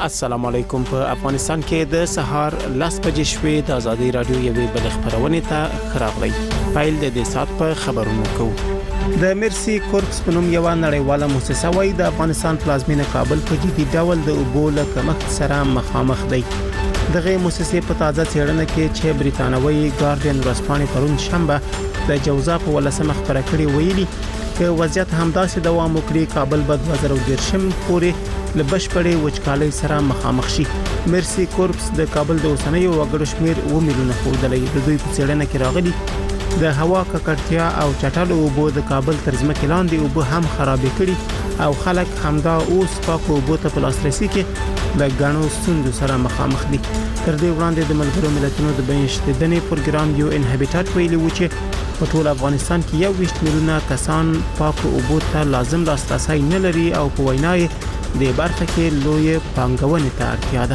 السلام علیکم. په افغانستان کې د سهار 10 بجې شوې د ازادي رادیو یوې بل خبرونه ته خراغلی. فایل د دې سات په خبرونو کو. د مرسي کورپس په نوم یو نړیواله مؤسسه وای د افغانستان پلازمینه کابل په جدي ډول د اوبو له کمښت سره مخامخ دی. دغه مؤسسه په تازه څېړنه کې چې بریتانوي ګارډین ورځپاڼې پرون شنبه د جوزا په ولسمه خبره کړې ویلي چې وضعیت همداسې دوام وکړي کابل به 2030 پورې لبشپړې وچکالۍ سره مخامخ شي. مرسي کورپس د کابل د اوسنۍ وګړو شمیر 2 میلیونه خوندلې. د دوی په څېړنه کې راغلي د هوا ککړتیا او چټلو اوبو د کابل تر ځمکې لاندې اوبو هم خرابې کړي او خلک همدا اوس پاکو اوبو ته په لاسرسي کې د غنو ستونزو سره مخامخ دي. تر دې وړاندې د ملګرو ملتونو د بنشتدنې پروګرام یو ان هابیټات ویلي و چې په ټول افغانستان کې 21 میلیونه کسان پاکو اوبو ته لازم لاسرسي نه لري او په وینای د برخه کې لوی پانګونې ته اړتیا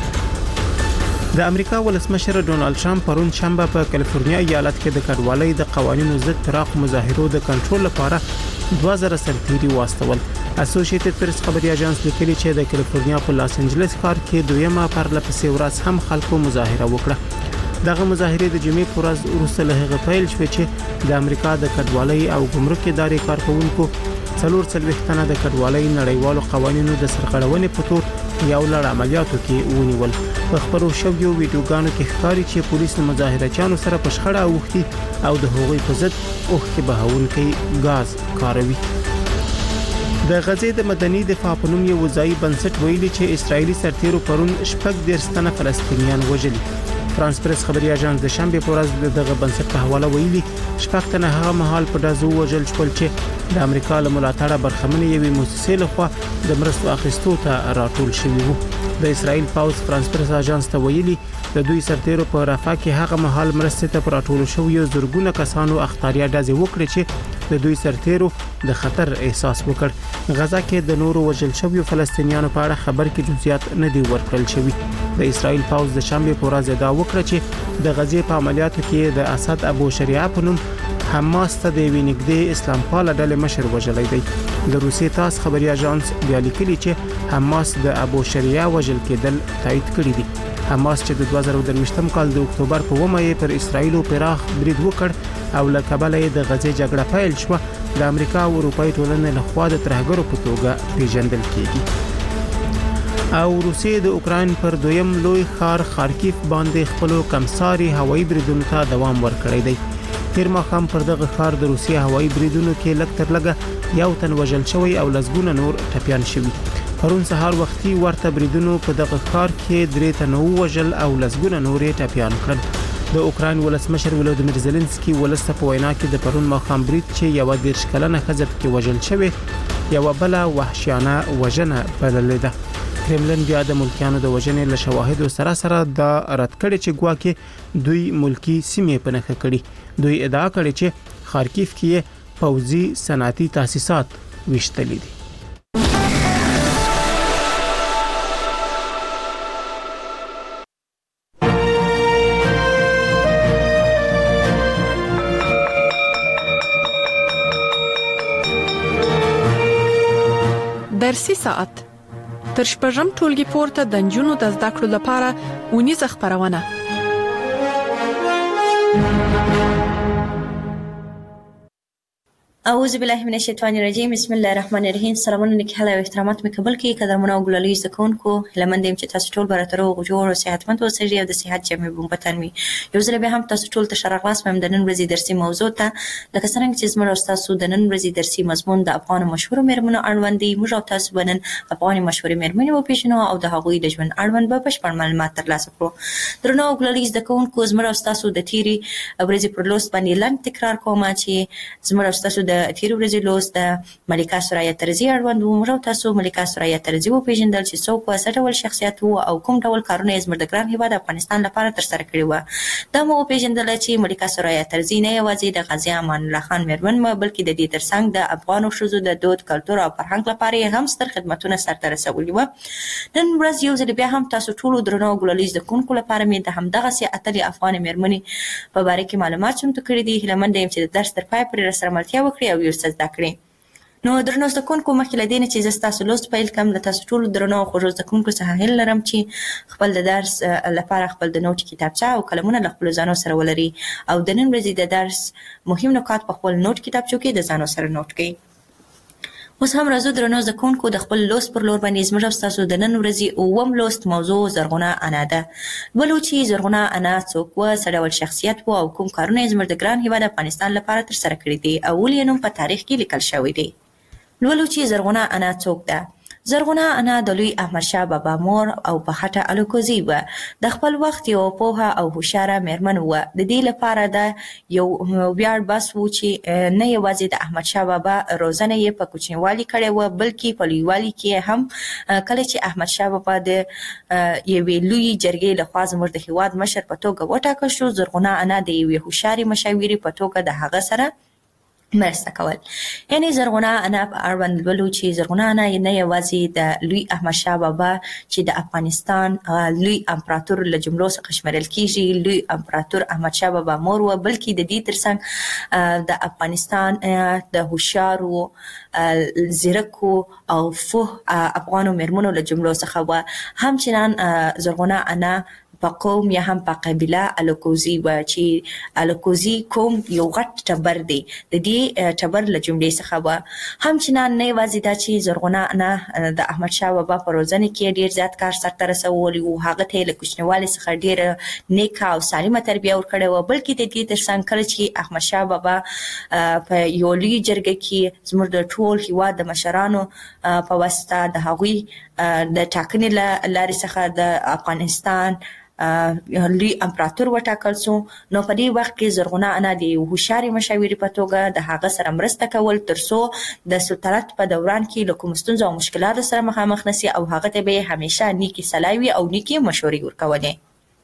ده. د امریکا ولسمشر ډونالد ټرمپ پرون شنبه په کالیفورنیا ایالت کې د کډوالۍ د قوانینو ضد پراخ مظاهرو د کنټرول لپاره 2000 سرتیري واستول. اسوسییټډ پریس خبري اژانس لیکلي چې د کالیفورنیا په لاس انجلس ښار کې دویمه پرلپسې ورځ هم خلکو مظاهره وکړه. دغه مظاهره د جمعې پر ورځ وروسته له هغه پیل شوې چې د امریکا د کډوالۍ او ګمرک ادارې کارکونکو 440 تنه د کډوالۍ نړیوالو قوانینو د سرغړونې په تور یو لړ عملیاتو کې ونیول. په خبرو شویو ویډیوګانو کې ښکاري چې پولیس د مظاهرچیانو سره په شخړه اوښتي او د هغوی په ضد اوښکې بهونکي غاز کاروي. د غزې د مدني دفاع په نوم یو ځای بنسټ ویلي چې اسرایلی سرتیرو پرون 14 تنه فلسطینیان وژلي. فرانس پریس خبري اژانس د شنبه په ورځ دغه بنسټ په حواله ویلي 6 تنه هغه مهال په دازو وژل شول چې د امریکا له ملاتړه برخمنې یوې مؤسسې لخوا د مرستو اخیستو ته راټول شوی وو. د اسرائیل پاوز فرانس پریس اژانس ته ویلي د دوی سرتیرو په رافا کې هغه مهال مرستې ته راټول شوی زورګونه کسانو اختیاریا ډزې وکړي چې د دوی سرتیرو د خطر احساس وکړ. غزا کې د نورو وژل شویو فلسطینیانو په اړه خبر کې جزئیات نه دی ورکړل شوی. د اسرائیل پاوز د شنبه په ورځ دا وکړه چې د غزې په عملیاتو کې د اسد ابو شریعه په نوم حماس ته د وینګدې اسلام پاله ډلې مشر وژلی دی. د روسي تاس خبري اژانس بیا لیکلي چې حماس د ابو شریعه وژل کېدل تایید کړی دی. حماس چې د 2023 کال د اکتوبر په 1 پر اسرایل پراخ برید وکړ او له کبله د غزې جګړه پیل شو د امریکا او اروپای ټولنې لخوا د ترهګرو په توګه پیژندل کیږي. او روسیې د اوکرين پر دویم لوی ښار خارکیف باندې خپل کمساري هوایي بریدونو ته دوام ورکړی دی. تیر ماښام پر دغه ښار د روسیې هوایي بریدونو کې لږ تر لږه یو تن وژل شوی او لسګونه نور ټپيان شوي. پرون سهار وختي ورته بریدونو په دغه ښار کې 3 تنه وژل او لسګونه نور ټپيان کړل. د اوکرين ولسمشر ولودیمیر زيلنسکي ولسته په وینا کې د پرون ماښام برید چې یو 10 کلنه ښځه کې وژل شوی یو بل وحشیانه وژنه بللې ده. کرملن بیا د ملکیانو د وژنې له شواهدو سره دا رد کړي چې ګواکې دوی ملکی سیمې په نښه کړي. دوی ادعا کړي چې خارکیف کې پوځي صنعتي تاسیسات وشتلې دي. درسي ساعت تر شپږم ټولګي پورته د نجونو د زده کړو لپاره ونیزه خبرونه. اعوذ بالله من الشیطان الرجیم. بسم الله الرحمن الرحیم. سلامونه نکهاله او احترامات مقبل کی قدرمنه او ګلالي زکونکو لمندیم چې تاسو ټول براترو غوړو او صحتمند اوسئ او د صحت جامع بومبتن وي. یو ځل به هم تاسو ټول ته شرغلاس مم د نن ورځې درسي موضوع ته لکه څنګه چې زموږ استادو د نن ورځې درسي مضمون د افغان مشهور میرمنو اړوند دی. موږ تاسو بنن افغان مشهور میرمنې او پیژنو او د هغوی د ژوند اړوند به بشپړ معلومات ترلاسه کړو. درنو ګلالي زکونکو زموږ استادو د تیری ورځې پر لوست باندې لاندې تکرار کوم چې زموږ استادو د تیری ورځې د ملکه سوریا ترزی اړوند موږ تاسو ملکه سوریا ترزی او پیژندل چې څوک په څه ډول شخصیت وو او کوم ډول کارونه یې زموږ د ګران هیواد افغانستان لپاره تر سره کړی و. دا مو پیژندل چې ملکه سوریا ترزی نه یوازې د غازی امان الله خان میرمن بلکې د دې ترڅنګ د افغان ښځو د دود کلتور او فرهنګ لپاره هم ستر خدماتونه سرته رسولي و. نن ورځ یو ځل بیا هم تاسو ټول درنو ګلالي زکونکو لپاره مې د همدغه سي اتلې افغان میرمنې په باره کې معلومات چمتو کړي دي. هیله مند یم چې د درس تر پای پورې سره ملتیا وکړي او یو څه زده کړئ. نو درنو زده کوونکو مخکې له دې نه چې زه ستاسو لوست پیل کړم له تاسو ټولو درنو خوږو زده کوونکو څخه هیله لرم چې خپل د درس لپاره خپل د نوټ کتابچه او قلمونه له خپلو ځانو سره ولري او د نن ورځې د درس مهم نکات په خپل نوټ کتابچو کې د ځانو سره نوټ کړئ. اوس هم راځو درنو زده کوونکو د خپل لوست پر لور باندې زموږ او ستاسو د نن ورځې اووم لوست موضوع زرغونه انا ده. لولو چې زرغونه انا څوک وه، څه ډول شخصیت و او کوم کارونه یې زموږ د ګران هېواد افغانستان لپاره ترسره کړي دي او ولې یې نوم په تاریخ کې لیکل شوی دی. لولو چې زرغونه انا څوک ده. زرغونه انا د لوی احمدشاه بابا مور او په خټه الوکوزي وه. د خپل وخت یو پوهه او هوښیاره میرمن وه. د دې لپاره د یو ویاړ بس و چې نه یوازې د احمدشاه بابا روزنه یې په کوچنیوالي کړې وه، بلکې په لویوالي کې هم کله چې احمدشاه بابا د یوې لویې جرګې لخوا زموږ د هېواد مشر په توګه وټاکل شو، زرغونه انا د یوې هوښیارې مشاورې په توګه د هغه سره مرسته کول. یعنی زرغونه انا په اړوند لولو چې زرغونه انا نه یوازې د لوی احمدشاه بابا چې د افغانستان لوی امپراتور له جملو څخه شمیرل کیږي، لوی امپراتور احمدشاه بابا مور وه، بلکې د دې ترڅنګ د افغانستان د هوښیارو زیرکو او فوه افغانو میرمنو له جملو څخه وه. همچنان زرغونه انا په قوم یا هم په قبیله الوکوزي وه چې الوکوزي قوم یو غټ ټبر دی، د دې ټبر له جملې څخه وه. همچنان نه یوازې دا چې زرغونه انا د احمدشاه بابا په روزنه کې ډېر زیات کار سرته رسولی و، هغه ته یې له کوچنیوالي څخه ډېره نیکه او سالمه تربیه ورکړې وه، بلکې د دې ترڅنګ کله چې احمدشاه بابا په یو لوی جرګه کې زموږ د ټول هېواد د مشرانو په واسطه د هغوی د ټاکنې له لارې څخه د افغانستان لوی امپراتور وټاکل سو، نو په دې وخت کې زرغونه انا د یو هوښیارې مشاورې په توګه د هغه سره مرسته کول ترڅو د سلطنت په دوران کې له کومو ستونزو او مشکلاتو سره مخامخ نشي او هغه ته به یې همیشه نیکې صلاح وي او نیکې مشورې ورکولې.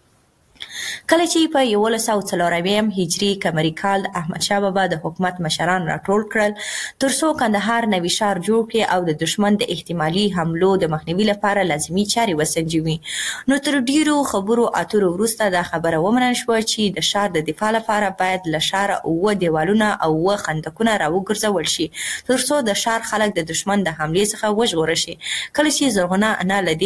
کله چې په 1140 هجري قمري کال د احمدشاه بابا د حکومت مشران راټول کړل ترڅو کندهار نوي ښار جوړ کړي او د دشمن د احتمالي حملو د مخنیوي لپاره لازمي چارې وسنجوي، نو تر ډیرو خبرو اترو وروسته دا خبره ومنل شوه چې د ښار د دفاع لپاره باید له ښاره 8 دیوالونه او 8 خندقونه راوګرځول شي ترڅو د ښار خلک د دشمن د حملې څخه وژغورل شي. کله چې زرغونه انا له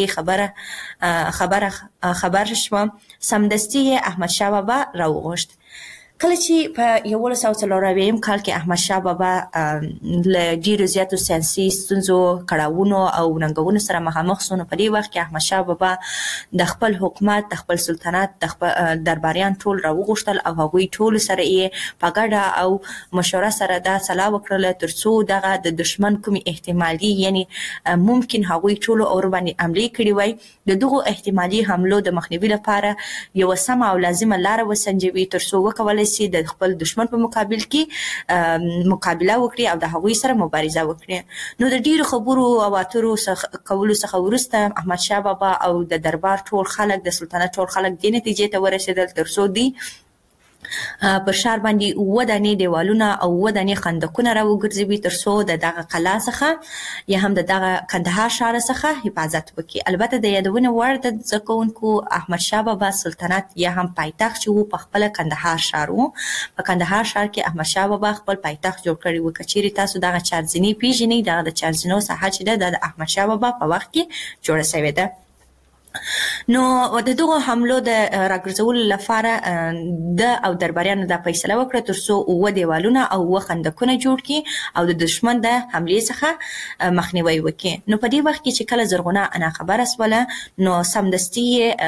دې خبر شوه سمدستي احمدشاه بابا راوغوښت. کله چې په 1140 کال کې احمدشاه بابا له ډیرو زیاتو سیاسي ستونزو، کړاوونو او ننګونو سره مخامخ شو، نو په دې وخت کې احمدشاه بابا د خپل حکومت، د خپل سلطنت، د خپل درباریان ټول راوغوښتل او هغوی ټول سره یې په ګډه او مشوره سره دا سلا وکړله ترڅو دغه د دشمن کومې احتمالي یعنی ممکن هغوی ټولو اور باندې حملې کړې وای، د دغو احتمالي حملو د مخنیوي لپاره یوه سمه او لازمه لاره وسنجوي ترڅو وکولی شي د خپل دشمن په مقابل کې مقابله وکړي او د هغوی سره مبارزه وکړي. نو د ډیرو خبرو او اترو کولو څخه وروسته احمدشاه بابا او د دربار ټول خلک، د سلطنت ټول خلک دې نتیجې ته ورسېدل ترڅو دی پر ښار باندې 8 دانې دیوالونه او 8 دانې خندقونه راوګرځوي ترڅو د دغه قلا څخه یا هم د دغه کندهار ښار څخه حفاظت وکړي. البته د یادونې وړ د زده کوونکو احمدشاه بابا سلطنت یا هم پایتخت چې و په خپله کندهار ښار و. په کندهار ښار کې احمدشاه بابا خپل پایتخت جوړ کړی و. که چیرې تاسو دغه چارزینې پیژنئ، دغه د چارزینو ساحه چې ده د احمدشاه بابا په وخت کې جوړه شوې ده. نو د دغو حملو د راګرځولو لپاره د او درباریانو دا فیصله وکړه ترڅو 8 دیوالونه او 8 خندقونه جوړ کړي او د دشمن د حملې څخه مخنیوي وکړي. نو په دې وخت کې چې کله زرغونه انا خبره شوله نو سمدستي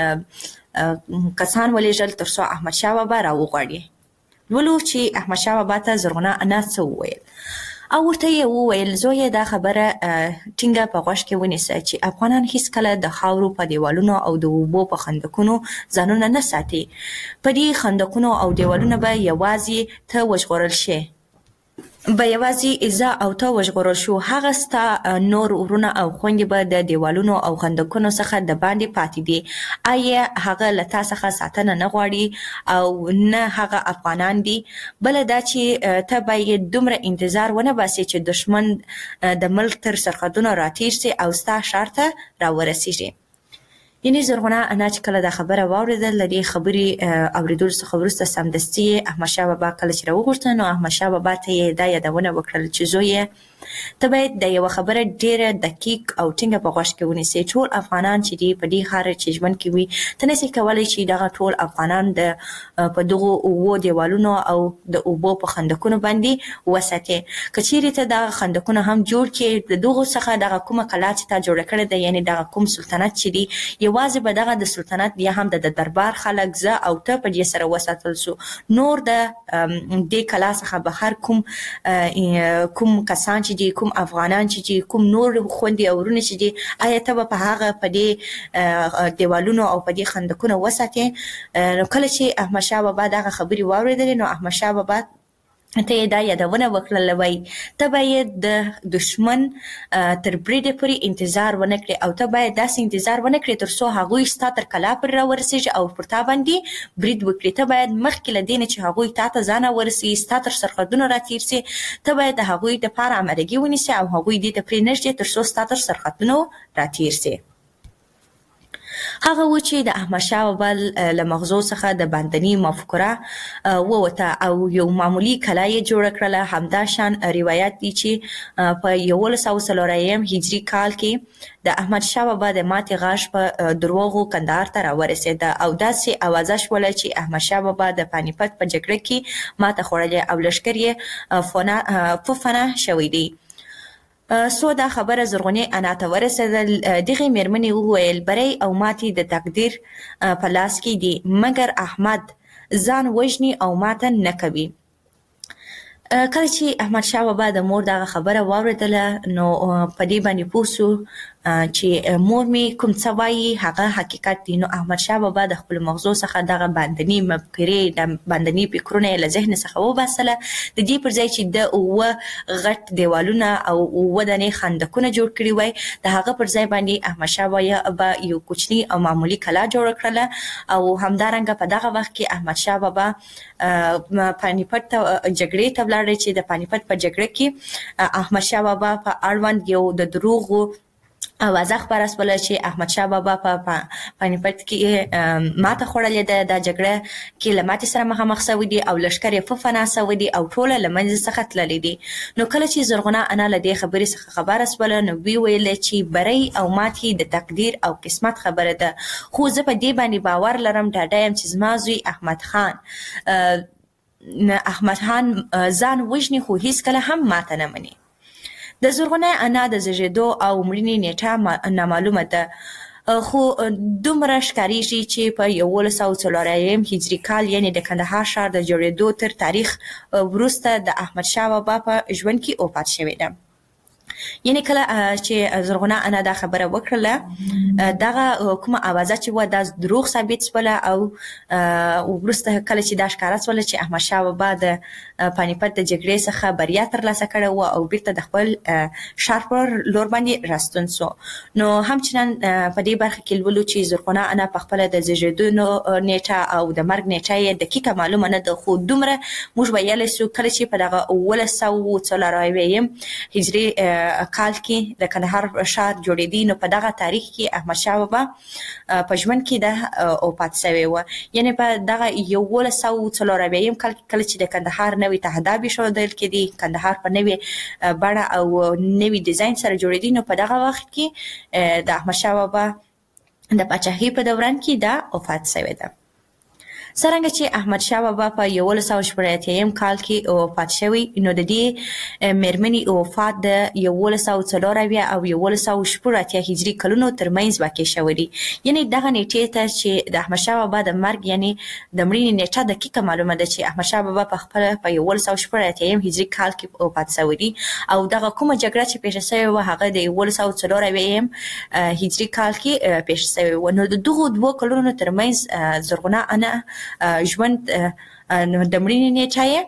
کسان ولېږل ترڅو احمدشاه بابا راوغواړي. ولو چې احمدشاه بابا ته زرغونه انا څه وویل او ورته یې وویل زویه دا خبره ټینګه په غوږ کې ونیسه چې افغانان هیڅکله د خاورو په دیوالونو او د اوبو په خندقونو ځانونه نه ساتي. په دې خندقونو او دیوالونو به یوازې ته وژغورل شي، به یوازې زه او ته وژغورل شو، هغه ستا نور ورونه او خویندې به د دیوالونو او خندقونو څخه د باندې پاتې دي. آیا هغه له تا څخه ساتنه نه غواړي او نه هغه افغانان دي؟ بله دا چې ته باید دومره انتظار ونه باسې چې دشمن د ملک تر سرحدونو راتېر سي او ستا ښار ته راورسېږي. یعنی زرغونه انا چې کله دا خبره واورېدل، له دې خبرې اورېدلو څخه وروسته سمدستي احمدشاه بابا کله چې راوغوښته نو احمدشاه بابا ته یې دا یادونه وکړل چې زویه ته باید د یو خبره ډیره دقیق او ټینګه په غوږ کې ونیسې. ټول افغانان چې دی په دې ښار چې ژوند کوي ته نشي کولای چې دغه ټول افغانان د په دغه اوو دیوالونو او د اوبو په خندقونو باندې وساتي. کچېرې ته دغه خندقونه هم جوړ کړي د دغه څخه دغه کومه کلا چې تا جوړ کړې ده یعنی دغه کوم سلطنت چې دی یوازې به دغه د سلطنت یا هم د دربار خلک زه او ته په دې سره وساتل سو. نور د دې کلا څخه بهر کوم کسان چې دي کوم افغانان چې کوم نور خوندې او ورونه چې دي آیا ته به په هغه په دې دیوالونو او په دې خندقونو وساتې؟ نو کله چې احمدشاه بابا دغه خبرې واورېدلې نو احمدشاه بابا ته دا یادونه وکړله وای ته باید د دشمن تر بریده پورې انتظار ونه کړې او ته باید داسې انتظار ونه کړې تر څو هغوی ستا تر کلا پر راورسېږي او پر تا باندې برید وکړي. ته باید مخکې له دې نه چې هغوی تا ته ځان ورسي ستا تر سرحدونو راتېر سي ته باید د هغوی دپاره امادګي ونیسې او هغوی دې ته پرېنږدې تر څو ستا تر سرحدونو راتېر سي. هغه و چې د احمدشاه بابا له مغزو څخه د باندنی مفکوره ووته او یو معمولی کلا یې جوړه کړله. همدا شان روایت دی چې په 1104 هجري کال کې د احمدشاه بابا د ماتې غاښ په دروغو کندهار ته راورسېده او داسې اوازه شوله چې احمدشاه بابا د پانیپت په جګړه کې ماته خوړلې او لښکر یې فنا شوی دی. سو دا خبره زرغونې انا ته ورسېدل. دغې مېرمنې وویل بری او ماتې د تقدیر په لاس کې دي مګر احمد ځان وژني او ماته نه کوي. کله چې احمدشاه بابا د مور دغه خبره واورېدله نو په دې باندې پوه سو چې مور می کوم څه وایي هغه حقیقت دی. نو احمدشاه بابا د خپل مغزو څخه دغه باندنی مفکورې د باندنی فکرونه له ذهن څخه وباسله د دې پر ځای چې د اوه غټ دیوالونه او اوه دانې خندقونه جوړ کړي وای د هغه پر ځای باندې احمدشاه بابا یو کوچنی او معمولی کلا جوړ کړله او همدارنګه په دغه وخت کې احمدشاه بابا پانیپت جګړې ته ولاړ چې د پانیپت په جګړه کې احمدشاه بابا په اړوند یو د دروغو اوازه خپره شوله چې احمدشاه بابا په پانیپت کې ماته خوړلې ده د جګړه کې له ماتې سره مخامخ شوی دي او لښکر یې فنا شوی دي او ټوله له منځه څخه تللي دي. نو کله چې زرغونه انا له دې خبرې څخه خبره شوله نو وی ویل چې بری او ماتې د تقدیر او قسمت خبره ده خو زه په دې باندې باور لرم ډاډه یم چې زما زوی احمد خان ځان وژني خو هیڅکله هم ماته نه مني. د زرغونه انا د زیږېدو او مړینې نیټه نامعلومه ده خو دومره ښکارېږي چې په 1104 هجري کال یعنې د کندهار ښار د جوړېدو تر تاریخ وروسته د احمدشاه بابا په ژوند کې وفات شوې ده. یعنی کله چې زرغونه انا دا خبره وکړله دغه کومه اوازه چې و دا دروغ ثابت شوله او وروسته کله چې دا ښکاره شوله چې احمدشاه بابا د پانیپت د جګړې څخه بریا ترلاسه کړې وه او بیرته د خپل ښار پر لور باندې راستون سو. نو همچنان په دې برخه کې لولو چې زرغونه انا په خپله د زیږېدو نیټه او د مرګ نیټه یې دقیقه معلومه نه ده خو دومره موږ ویلی سو کله چې په دغه 1104 هجري کال کې د کندهار ښار جوړېدی نو په دغه تاریخ کې احمدشاه بابا په ژوند کې د وفات شوی و. یعنې په دغه 1104 کال کې کله چې د کندهار نوی تهداب ایښودل کېدی کندهار په نوې بڼه او نوي ډیزاین سره جوړېدی نو په دغه وخت کې د احمدشاه بابا د پاچاهۍ په دوران کې دا وفات شوی ده. څرنګه چې احمدشاه بابا په 1180 کال کې وفات شوی نو د دې مېرمنې وفات د 1104 او 1180 هجري کلونو ترمنځ واقع شوی دی. یعنی دغه نیټې ته چې د احمدشاه بابا د مرګ یعنی د مړینې نیټه دقیقه معلومه ده چې احمدشاه بابا په خپل په 1180 هجري کال کې وفات شوی دی او دغه کومه جګړه چې پیښه شوې و هغه د 1104 هجري کال کې پیښه شوې و. نو د دغو دوه کلونو ترمنځ زرغونه انا ژوند د مړینې نیټه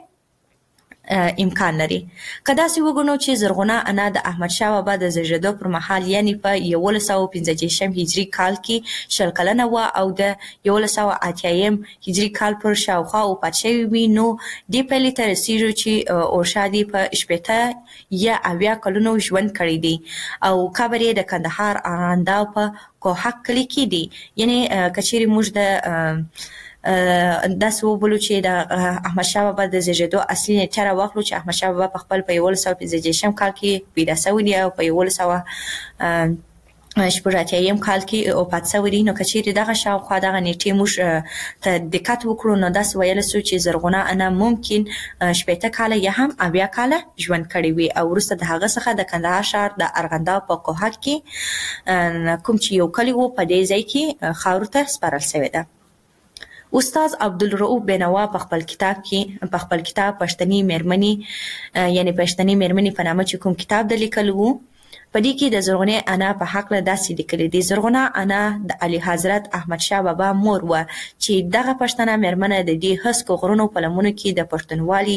امکان لري. که داسې وګڼو چې زرغونه انا د احمدشاه بابا د زیږېدو پر مهال یعنی په 1165 هجري کال کې 20 کلنه وه او د 1180 هجري کال پر شاوخوا وفات شوې وي نو دې پایلې ته رسېږو چې اورشادي په 80 یا 80 کلونو ژوند کړی دی او قبر یې د کندهار ارغنداو په کوهک کلي کې دی. یعنی که چیرې موږ د داسې وبولو چې د احمدشاه بابا د زیږېدو اصلي نیټه راواخلو چې احمدشاه بابا په خپل په 1915 کال کې پیدا شوی دی او په 1900 شپږاتیم کال کې او پات شوی دی. نو کچېرې دغه شاوخوا دغه نیټې موږ ته دقت وکړو نو داسې ویل سو چې زرغونه انا ممکن 80 کاله یا هم 80 کاله ژوند کړی وي او وروسته د هغه څخه د کندهار ښار د ارغنداب په کوهک کې کوم چې یو کلی و په دې ځای کې خاورو ته سپارل شوی ده. استاد عبدالرؤف بینوا په خپل کتاب پښتني مېرمنې یعنی پښتني مېرمنې په نامه چې کوم کتاب د لیکلو وو په دې کې د زرغونې انا په حق له داسې لیکلي دي. زرغونه انا د علي حضرت احمد شاه بابا مور و چې دغه پښتنه مېرمنه د دې هسکو غرونو په لمنو کې د پښتونوالي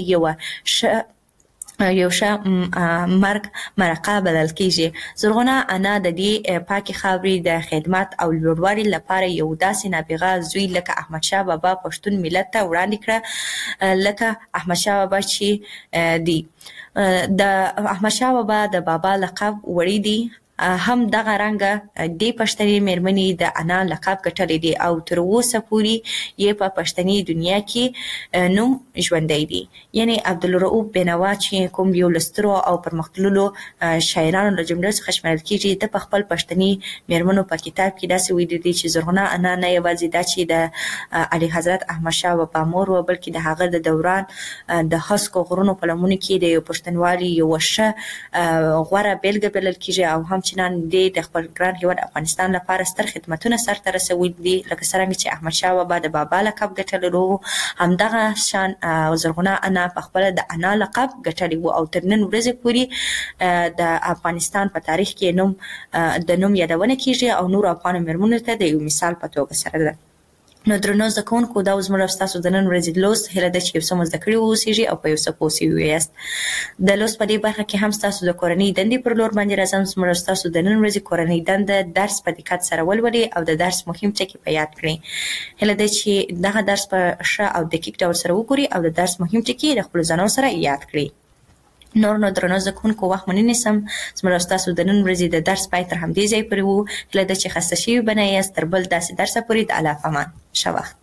یو ښه مرقه بلل کیږي. زرغونه انا د دې پاکي خاورې د خدمت او لوړوالي لپاره یو داسې نابغه زوی لکه احمد شاه بابا پښتون ملت ته وړاندې کړه لکه احمد شاه بابا چې دی. د احمد شاه بابا د بابا لقب وړي دي هم دغه رنګه د پښتني مېرمنې د انا لقب ګټلې دي او تر اوسه پورې یې په پښتني دنیا کې نوم ژوندی دی. یعنی عبدالرؤف بینوا چې کوم یو لسترو او پرمختللو شاعرانو له جملې څخه شمېرل کیږي د په خپل پښتني مېرمنو په کتاب کې داسې ویلي دي چې زرغونه انا نه یوازې دا چې د علي حضرت احمد شاه بابا مور و بلکې د هغه د دوران د هسکو غرونو په لمنو کې د یو پښتونوالي یو ښه غوره بیلګه بلل کیږي او هم چې نن د خپل ګران هیواد افغانستان لپاره ستر خدمتونه سرته رسولي دي لکه څرنګه چې احمد شاه بابا د بابا لقب ګټلو همدغه شان زرغونه انا په خپل د انا لقب ګټلی و او تر نن ورځې پورې د افغانستان په تاریخ کې د نوم یادونه کیږي او نور افغان مېرمنو ته د یو مثال په توګه سره ده. نو درنو زده کوونکو دا زموږ ستاسو د نن ورځې لوست هیله ده چې یو څه مو زده کړي واوسیږي او په یو څه پوه شوي یاست. د لوست په دې برخه کې هم ستاسو د کورنۍ دندې پر لور باندې راځم. زموږ ستاسو د نن ورځې کورنۍ دنده درس په دقت سره ولولئ او د درس مهم ټکي په یاد کړئ. هیله ده چې دغه درس په ښه او دقیق ډول سره وګورئ او د درس مهم ټکي د خپلو ځانونو سره یاد کړئ. نور نو درنو زده کوونکو وخت مو نه نیسم. زموږ ستاسو د نن ورځې د درس پای تر همدې ځای پورې وو. هیله ده چې خسته شوي به نه یاست. تر بل داسې درسه پورې د الله په امان. ښه وخت.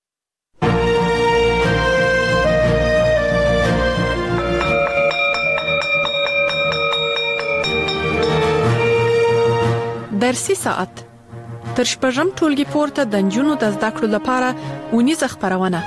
درسي ساعت تر شپږم ټولګي پورته د نجونو د زده کړو لپاره اونیزه خپرونه.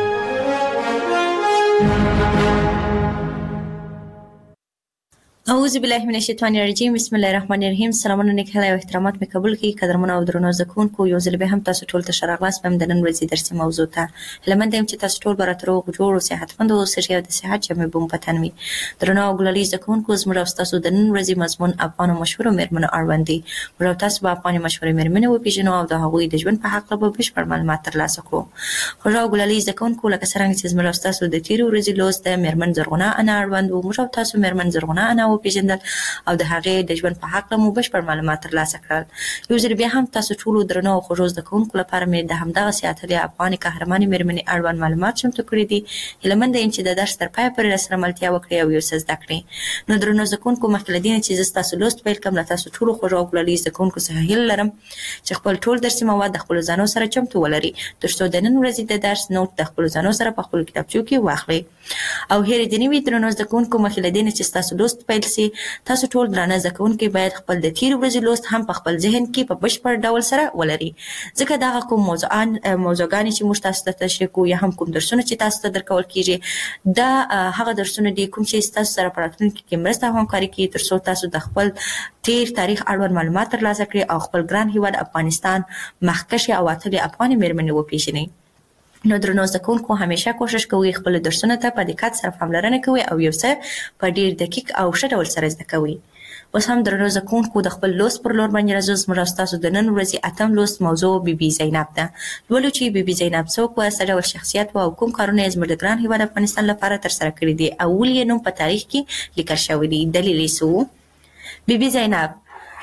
اعوذ بالله من الشیطان الرجیم. بسم الله الرحمن الرحیم. سلامونه نیک هیله او احترامات مې قبول کړئ. قدرمن او درنو زده کوونکو یو ځل به هم تاسو ټول ته ښه راغلاست په د نن ورځې درسي موضوع ته. هیله مند یم چې تاسو ټول به راته روغ جوړ او صحتمند اوسئ او د صحت جامې به مو په تن وي. درنو او ګلالي زده کوونکو زموږ او ستاسو د نن ورځې مضمون افغان او مشهورو مېرمنو اړوند دی. موږ او تاسو به افغاني مشهورې مېرمنې وپېژنو او د هغوی د ژوند په هکله به بشپړ معلومات ترلاسه کړو. خوږ او ګلالي زده کوونکو لکه څرنګه چې زموږ او ستاسو د تېرې ورځې لوست د مېرمن زرغونه انا اړوند و. موږ او تاسو مېرمن زرغونه انا وپېژندل او د هغې د ژوند په هکله مو بشپړ معلومات ترلاسه کړل. یو ځل بیا هم تاسو ټولو درنو او خوږو زده کوونکو لپاره مې د همدغسې اتلې افغاني قهرمانې مېرمنې اړوند معلومات چمتو کړي دي. هیله مند یم چې د درس تر پایه پورې راسره ملتیا وکړئ او یو څه زده کړئ. نو درنو زده کوونکو مخکې له دې نه چې زه ستاسو لوست پیل کړم له تاسو ټولو خوږو او ګلالي زده کوونکو څخه هیله لرم چې خپل ټول درسي مواد د خپلو ځانو سره چمتو ولرئ تر څو د نن ورځې د درس نوټ د خپلو ځانو سره په خپلو کتابچو کې واخلئ. او هیرې دې نه وي درنو زده کوونکو مخکې له دې نه چې ستاسو لوست پیل سي تاسو ټول درانه زده کوونکي باید خپل د تېرې ورځې لوست هم په خپل ذهن کې په بشپړ ډول سره ولري ځکه دغه کوم موضوعګانې چې موږ تاسو ته تشریح کوو یا هم کوم درسونه چې تاسو ته درکول کیږي دا هغه درسونه دي کوم چې تاسو سره په راتلونکي کې مرسته او همکاري کوي تر څو تاسو د خپل تیر تاریخ اړوند معلومات ترلاسه کړئ او خپل ګران هیواد افغانستان مخکښې او اتلې افغاني مېرمنې وپېژنئ. نو درنو زده کوونکو همیشه کوشش کوئ خپل درسونه ته په دقت سره پاملرنه کوئ او یو څه په ډیر دقیق او ښه ډول سره زده کوئ. اوس هم درنو زده کوونکو د خپل لوست پر لور باندې راځو. زموږ ستاسو د نن ورځې اتم لوست موضوع بیبي زینب ده. لولو چې بیبي زینب څوک وه، څه ډول شخصیت وه او کوم کارونه یې زموږ د ګران هیواد افغانستان لپاره ترسره کړي دي او ولې یې نوم په تاریخ کې لیکل شوی دی. دلیل یې څه و؟ بیبي زینب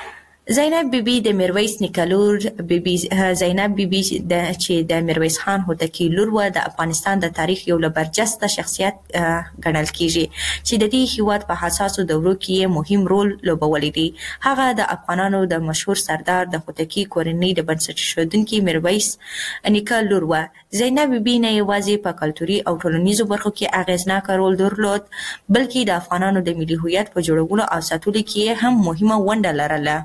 زینب بیبي د میرویس نیکه لور بیبي زینب بیبي چې د میرویس خان هوتکی لور و د افغانستان د تاریخ یو له برجسته شخصیت ګڼل کیږي چې د دې هیواد په حساسو دورو کې مهم رول لوبولی دی. هغه د افغانانو د مشهور سردار د هوتکی کورنۍ د بنسټ ایښودونکي میرویس نیکه لور و. زینب بیبي نه یوازې په کلتوري او ټولنیزو برخو کې اغیزناک رول درلود، بلکې د افغانانو د ملي هویت په جوړولو او ساتلو کې هم مهمه ونډه لرله.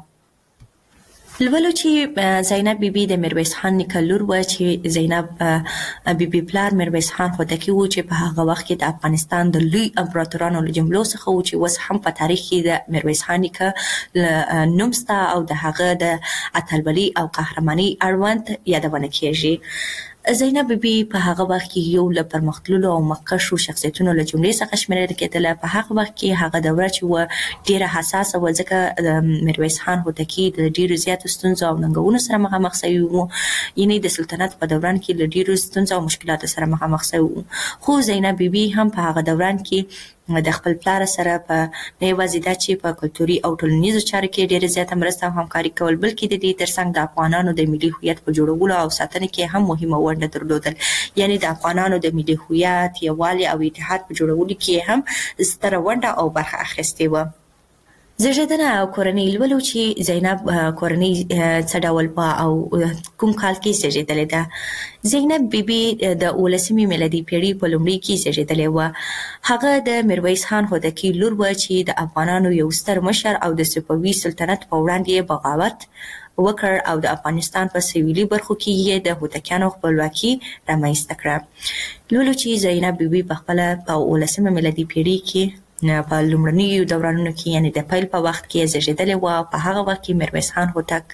لولو چې زینب بیبي د میرویس خان نیکه لور و چې زینب بیبي پلار میرویس خان هوتکی و چې په هغه وخت کې د افغانستان د لوی امپراتورانو له جملو څخه و چې اوس هم په تاریخ کې د میرویس خان نیکه نوم شته او د هغه د اتلولۍ او قهرمانۍ اړوند یادونه کیږي. زینب بیبي په هغه وخت کې یو له پرمختللو او مخکښو شخصیتونو له جملې څخه شمیرل کېدله. په هغه وخت کې هغه دوره چې و ډیره حساسه و، ځکه د میرویس خان هوتکی د ډیرو زیاتو ستونزو او ننګونو سره مخامخ شوی و، یعنی د سلطنت په دوران کې له ډیرو ستونزو او مشکلاتو سره مخامخ شوی و. خو زینب بیبي هم په هغه دوران کې د خپل پلار سره په نه یوازې دا چې په کلتوري او ټولنیزو چارو کې ډیره زیاته مرسته او همکاري کول، بلکې د دې ترڅنګ د افغانانو د ملي هویت په جوړولو او ساتنه کې هم مهمه ونډه درلودل. یعنی د افغانانو د ملي هویت، یووالي او اتحاد په جوړولو کې هم ستره ونډه او برخه اخیستې و. زیږیدنه او کورنۍ. لولو چې زینب کورنۍ څه ډول په او کوم کال کې زیږیدلې ده. زینب بیبي د 19مې میلادي پیړۍ په لومړي کې زیږیدلې وه. هغه د میرویس خان هوتکی لور و چې د افغانانو یو ستر مشر او د صفوي سلطنت په وړاندې بغاوت وکړ او د افغانستان په سویلي برخو کې یې د هوتکیانو خپلواکي رامنځته کړه. لولو چې زینب بیبي په خپله په 19مه میلادي پیړۍ کې په لومړنیو دورانونو کې، یعنی د پیل په وخت کې زیږیدلې وه. په هغه وخت کې میرویس خان هوتک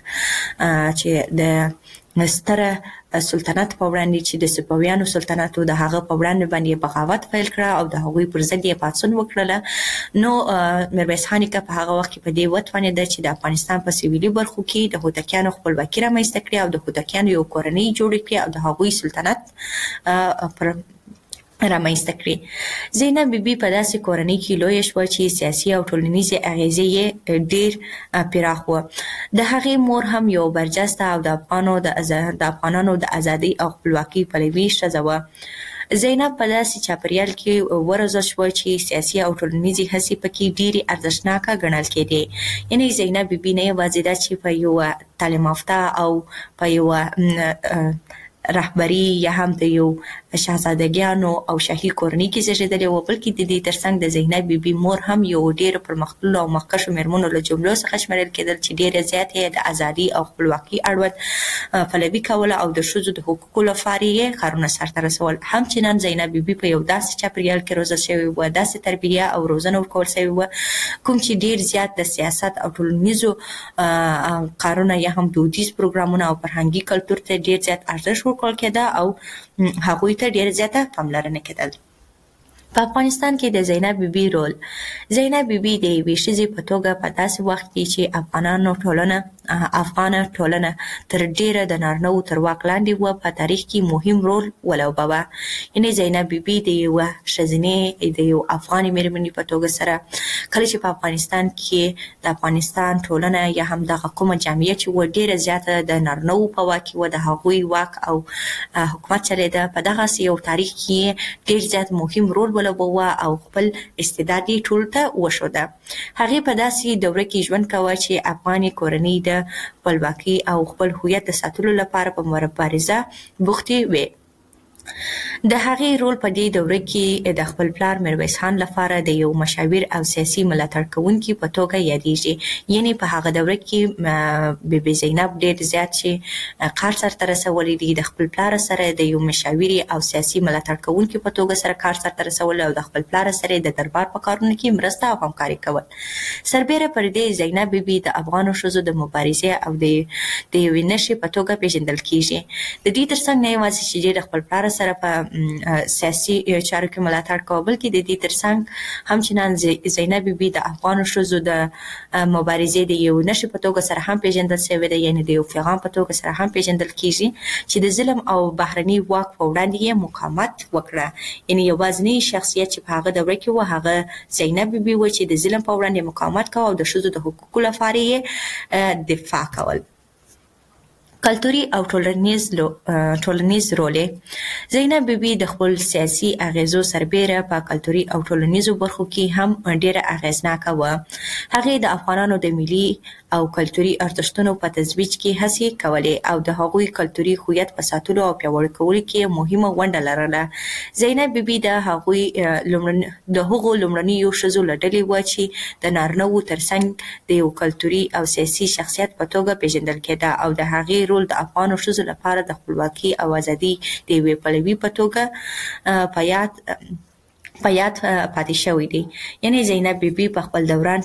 چې د ستره سلطنت په وړاندې چې د صفویانو سلطنت د هغه په وړاندې باندې بغاوت پیل کړه او د هغوی پر ضد یې پاڅون وکړله. نو میرویس خان نیکه په هغه وخت کې په دې وتوانېده چې د افغانستان په سویلي برخو کې د هوتکیانو خپلواکي رامنځته کړي او د هوتکیانو یو کورنۍ جوړه کړي او د هغوی سلطنت پر رامنځته کړي. زینب بیبي په داسې کورنۍ کې لویه شوه چې سیاسي او ټولنیزې اغیزې یې ډېر پراخ وه. د هغې مور هم یو برجسته او د افغانانو د ازادۍ او خپلواکۍ پلوي ښځه وه. زینب په داسې چاپریال کې وروزل شوه چې سیاسي او ټولنیزې هڅې پکې ډېرې ارزښتناکه ګڼل کېدې. یعنی زینب بیبي نه یوازې دا چې په یوه تعلیم یافته او په یوه رهبري یا هم د یو شاهزادګیانو او شاهي کورنۍ کې زیږیدلې وه، بلکې د دې ترڅنګ د زینب بیبي مور هم یو ډېرو پرمختللو او مخکښو مېرمنو له جملو څخه شمیرل کېدل چې ډېره زیاته یې د ازادۍ او خپلواکۍ اړوند پلوي کوله او د ښځو د حقوقو لپاره یې کارونه سرته رسول. همچنان زینب بیبي په یو داسې چاپریال کې روزل شوې وه، داسې تربیه او روزنه ورکول شوې وه کوم چې ډېر زیات د سیاست او ټولنیزو کارونه یا هم دودیز پروګرامونه او فرهنګي کلتور ته ډېر زیات ارزښت ورکول کېده او هغوی ته ډېر زیاته پاملرنه کېدل. په افغانستان کې د زینب بیبي رول. زینب بیبي د یوې ښځې په توګه په داسې وخت کې چې افغانه ټولنه تر ډیره د نارینه‌وو تر واک لاندې وه په تاریخ کې مهم رول ولوباوه. یعنې زینب بیبي د یوه ښځینې د یو افغانې مېرمنې په توګه سره کله چې په افغانستان کې د افغانستان ټولنه یا هم دغه کومه جامعه چې وه ډیره زیاته د نارینه‌وو په واک کې وه، د هغوی واک او حکومت چلېده، په دغسې یو تاریخ کې ډیر زیات مهم رول ولوباوه او خپل استعداد یې ټولو ته وښوده. هغې په داسې دوره کې ژوند کوه چې افغاني کورنۍ د خپلواکۍ او خپل هویت د ساتلو لپاره په مبارزه بوختې وې. د هغې رول په دې دوره کې د خپل پلار میرویس خان لپاره د یو مشاور او سیاسي ملاتړ کوونکي په توګه یادېږي. یعنې په هغه دوره کې بیبي زینب ډېر زیات چې کار سرته رسولی دی، د خپل پلار سره د یو مشاوري او سیاسي ملاتړ کوونکي په توګه سره کار سرته رسول او د خپل پلار سره د دربار په کارونو کې مرسته او همکاري کول. سربیره پر دې زینب بیبي د افغانو ښځو د مبارزې او د یوې نښې په توګه پیژندل کېږي. د دې ترڅنګ نه یوازې چې ډېر خپل پلار سره په سیاسي چارو کې ملاتړ کاوه، بلکې د دې ترڅنګ همچنان زینب بیبي د افغان ښځو د مبارزې د یو نښې په توګه سره هم پیژندل شوې ده، یعنی د یو پیغام په توګه سره هم پیژندل کیږي چې د ظلم او بهرني واک په وړاندې یې مقاومت وکړه. یعنی یوازینی شخصیت چې په هغه دوره کې و هغه زینب بیبي و چې د ظلم په وړاندې مقاومت کاوه او د ښځو د حقوقو لپاره یې دفاع کول. کلتوري او ټولنیز رول زینب بیبي د خپل سیاسي اغیزو سربېره په کلتوري او ټولنیزو برخو کې هم ډیره اغیزناکه و. هغې د افغانانو د ملي او کلتوري ارزښتونو په ترویج کې هڅې کولې او د هغوی کلتوري هویت په ساتلو او پیاوړي کولو کې مهمه ونډه لرله. زینب بیبي د هغو لومړنیو ښځو له ډلې وه چې د نارینه‌وو ترڅنګ د یو کلتوري او سیاسي شخصیت په توګه پیژندل کېده او د هغې رول د افغانو ښځو لپاره د خپلواکۍ او ازادۍ د یوې پلوي په توګه په یاد پاتې شوی دی. یعنی زینب بیبي په خپل دوران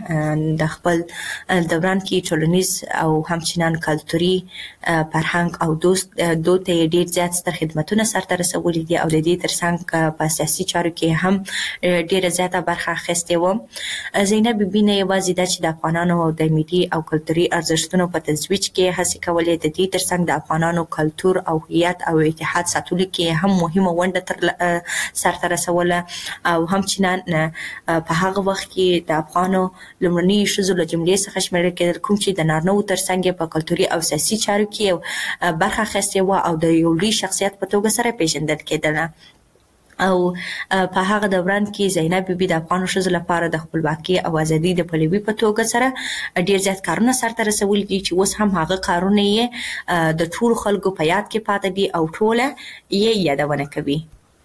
کې ټولنیز او همچنان کلتوري فرهنګ او دود ته ډیر زیات ستر خدمتونه سرته رسولي دي او د دې ترڅنګ په سیاسي چارو کې هم ډیره زیاته برخه اخیستې وه. زینب بیبي نه یوازې دا چې د افغانانو او د ملي او کلتوري ارزښتونو په ترویج کې هڅې کولې، د دې ترڅنګ د افغانانو کلتور او هویت او اتحاد ساتلو کې هم مهمه ونډه سرته رسوله او همچنان په هغه وخت کې د افغانو لومړني ښځو له جملې څخه شمیرل کېدل کوم چې د نارینه‌وو ترڅنګ په کلتوري او سیاسي چارو کې برخه اخیستې وه او د یو لوی شخصیت په توګه سره پیژندل کېدله. او په هغه دوران کې زینب بیبي د افغان ښځو لپاره د خپلواکۍ او ازادۍ د پلوي په توګه سره ډیر زیات کارونه سرته رسولي دي چې اوس هم هغه کارونه یې د ټولو خلکو په یاد کې پاتې دي او ټوله یې یادونه کوي.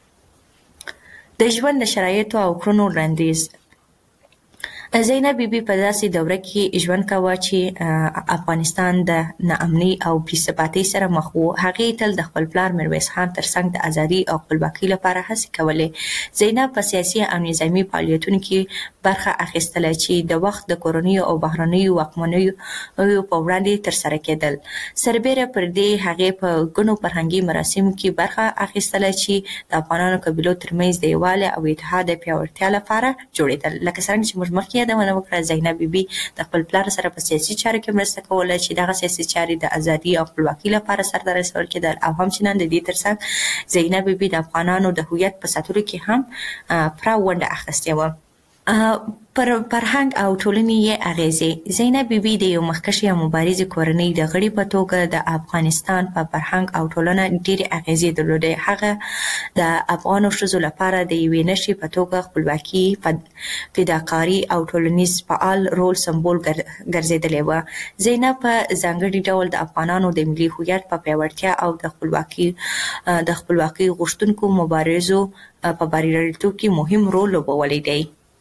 د ژوند د شرایطو او کړنو وړاندیز زینب بیبي په داسې دوره کې ژوند کاوه چې افغانستان د ناامنۍ او بې ثباتۍ سره مخ و. هغې تل د خپل پلار میرویس خان ترڅنګ د ازادۍ او خپلواکۍ لپاره هڅې کولې. زینب په سیاسي او نظامي فعالیتونو کې برخه اخیستله چې د وخت د کورنیو او بهرنیو واکمنیو په وړاندې ترسره کېدل. سربېره پر دې هغې په ګڼو فرهنګي مراسمو کې برخه اخیستله چې د افغانانو قبیلو ترمنځ د یووالي او اتحاد د پیاوړتیا لپاره جوړېدل. لکه څرنګه چې موږ مخکې یادونه وکړه، زینب بیبي د خپل پلار سره په سیاسي چارو کې مرسته کوله چې دغه سیاسي چارې د ازادۍ او خپلواکۍ لپاره سرته رسول کېدل او همچنان د دې ترڅنګ زینب بیبي د افغانانو د هویت په ساتلو کې هم پوره ونډه اخیستې وه. پر فرهنګ او ټولنې یې اغیزې زینب بیبي د یو مخکښې او مبارزې کورنۍ د غړي په توګه د افغانستان په فرهنګ او ټولنه ډېرې اغیزې درلودې. هغه د افغانو ښځو لپاره د یوې نښې په توګه خپلواکي، فداکاري او ټولنیز فعال رول سمبول ګرځېدلې وه. زینب په ځانګړي ډول د افغانانو د ملي هویت په پیاوړتیا او د خپلواکۍ غوښتونکو مبارزو په بریالیتوب کې مهم رول لوبولی دی.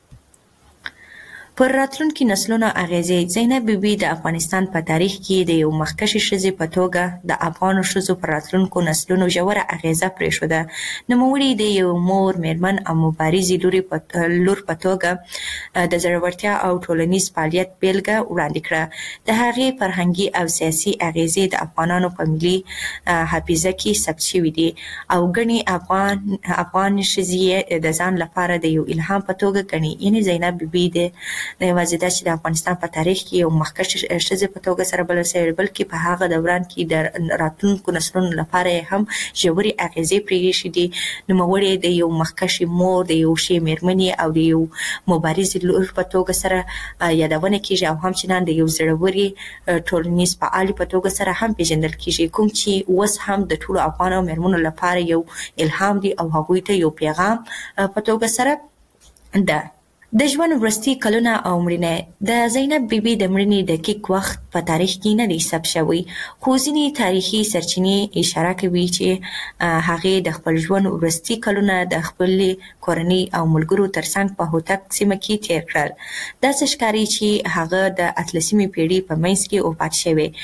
پر راتلونکي نسلونو اغیزې زینب بیبي د افغانستان په تاریخ کې د یو مخکښې ښځې په توګه د افغانو ښځو پر راتلونکو نسلونو ژوره اغیزه پرېښوده. نوموړي د یو مور، میرمن او مبارزې لور په توګه د زړورتیا او ټولنیز فعالیت بیلګه وړاندې کړه. د هغې فرهنګي او سیاسي اغیزې د افغانانو په ملي حافظه کې ثبت شوي دي او ګڼې افغان ښځې د ځان لپاره د یو الهام په توګه ګڼي. یعنې زینب بیبي نه یوازې دا چې د افغانستان په تاریخ کې یو مخکښې ښځې په توګه سره بلل شوې، بلکې په هغه دوران کې د راتلونکو نسلونو لپاره یې هم ژورې اغیزې پرېښې دي. نوموړې د یو مخکښې مور، د یو ښې میرمنې او د یو مبارزې لور په توګه سره یادونه کېږي او همچنان د یو زړورې ټولنیز فعالې په توګه سره هم پیژندل کېږي، کوم چې اوس هم د ټولو افغانو میرمنو لپاره یو الهام دی او هغوی ته یو پیغام په توګه سره ده. د ژوند وروستي کلونه او مړینه د زینب بیبي د مړینې دقیق وخت په تاریخ کې نه دی ثبت شوی، خو ځینې تاریخي سرچینې اشاره کوي چې هغې د خپل ژوند وروستي کلونه د خپلې کورنۍ او ملګرو ترڅنګ په هوتک سیمه کې تیر کړل. داسې ښکاري چې هغه د 18مې پېړۍ په منځ کې وفات شوې.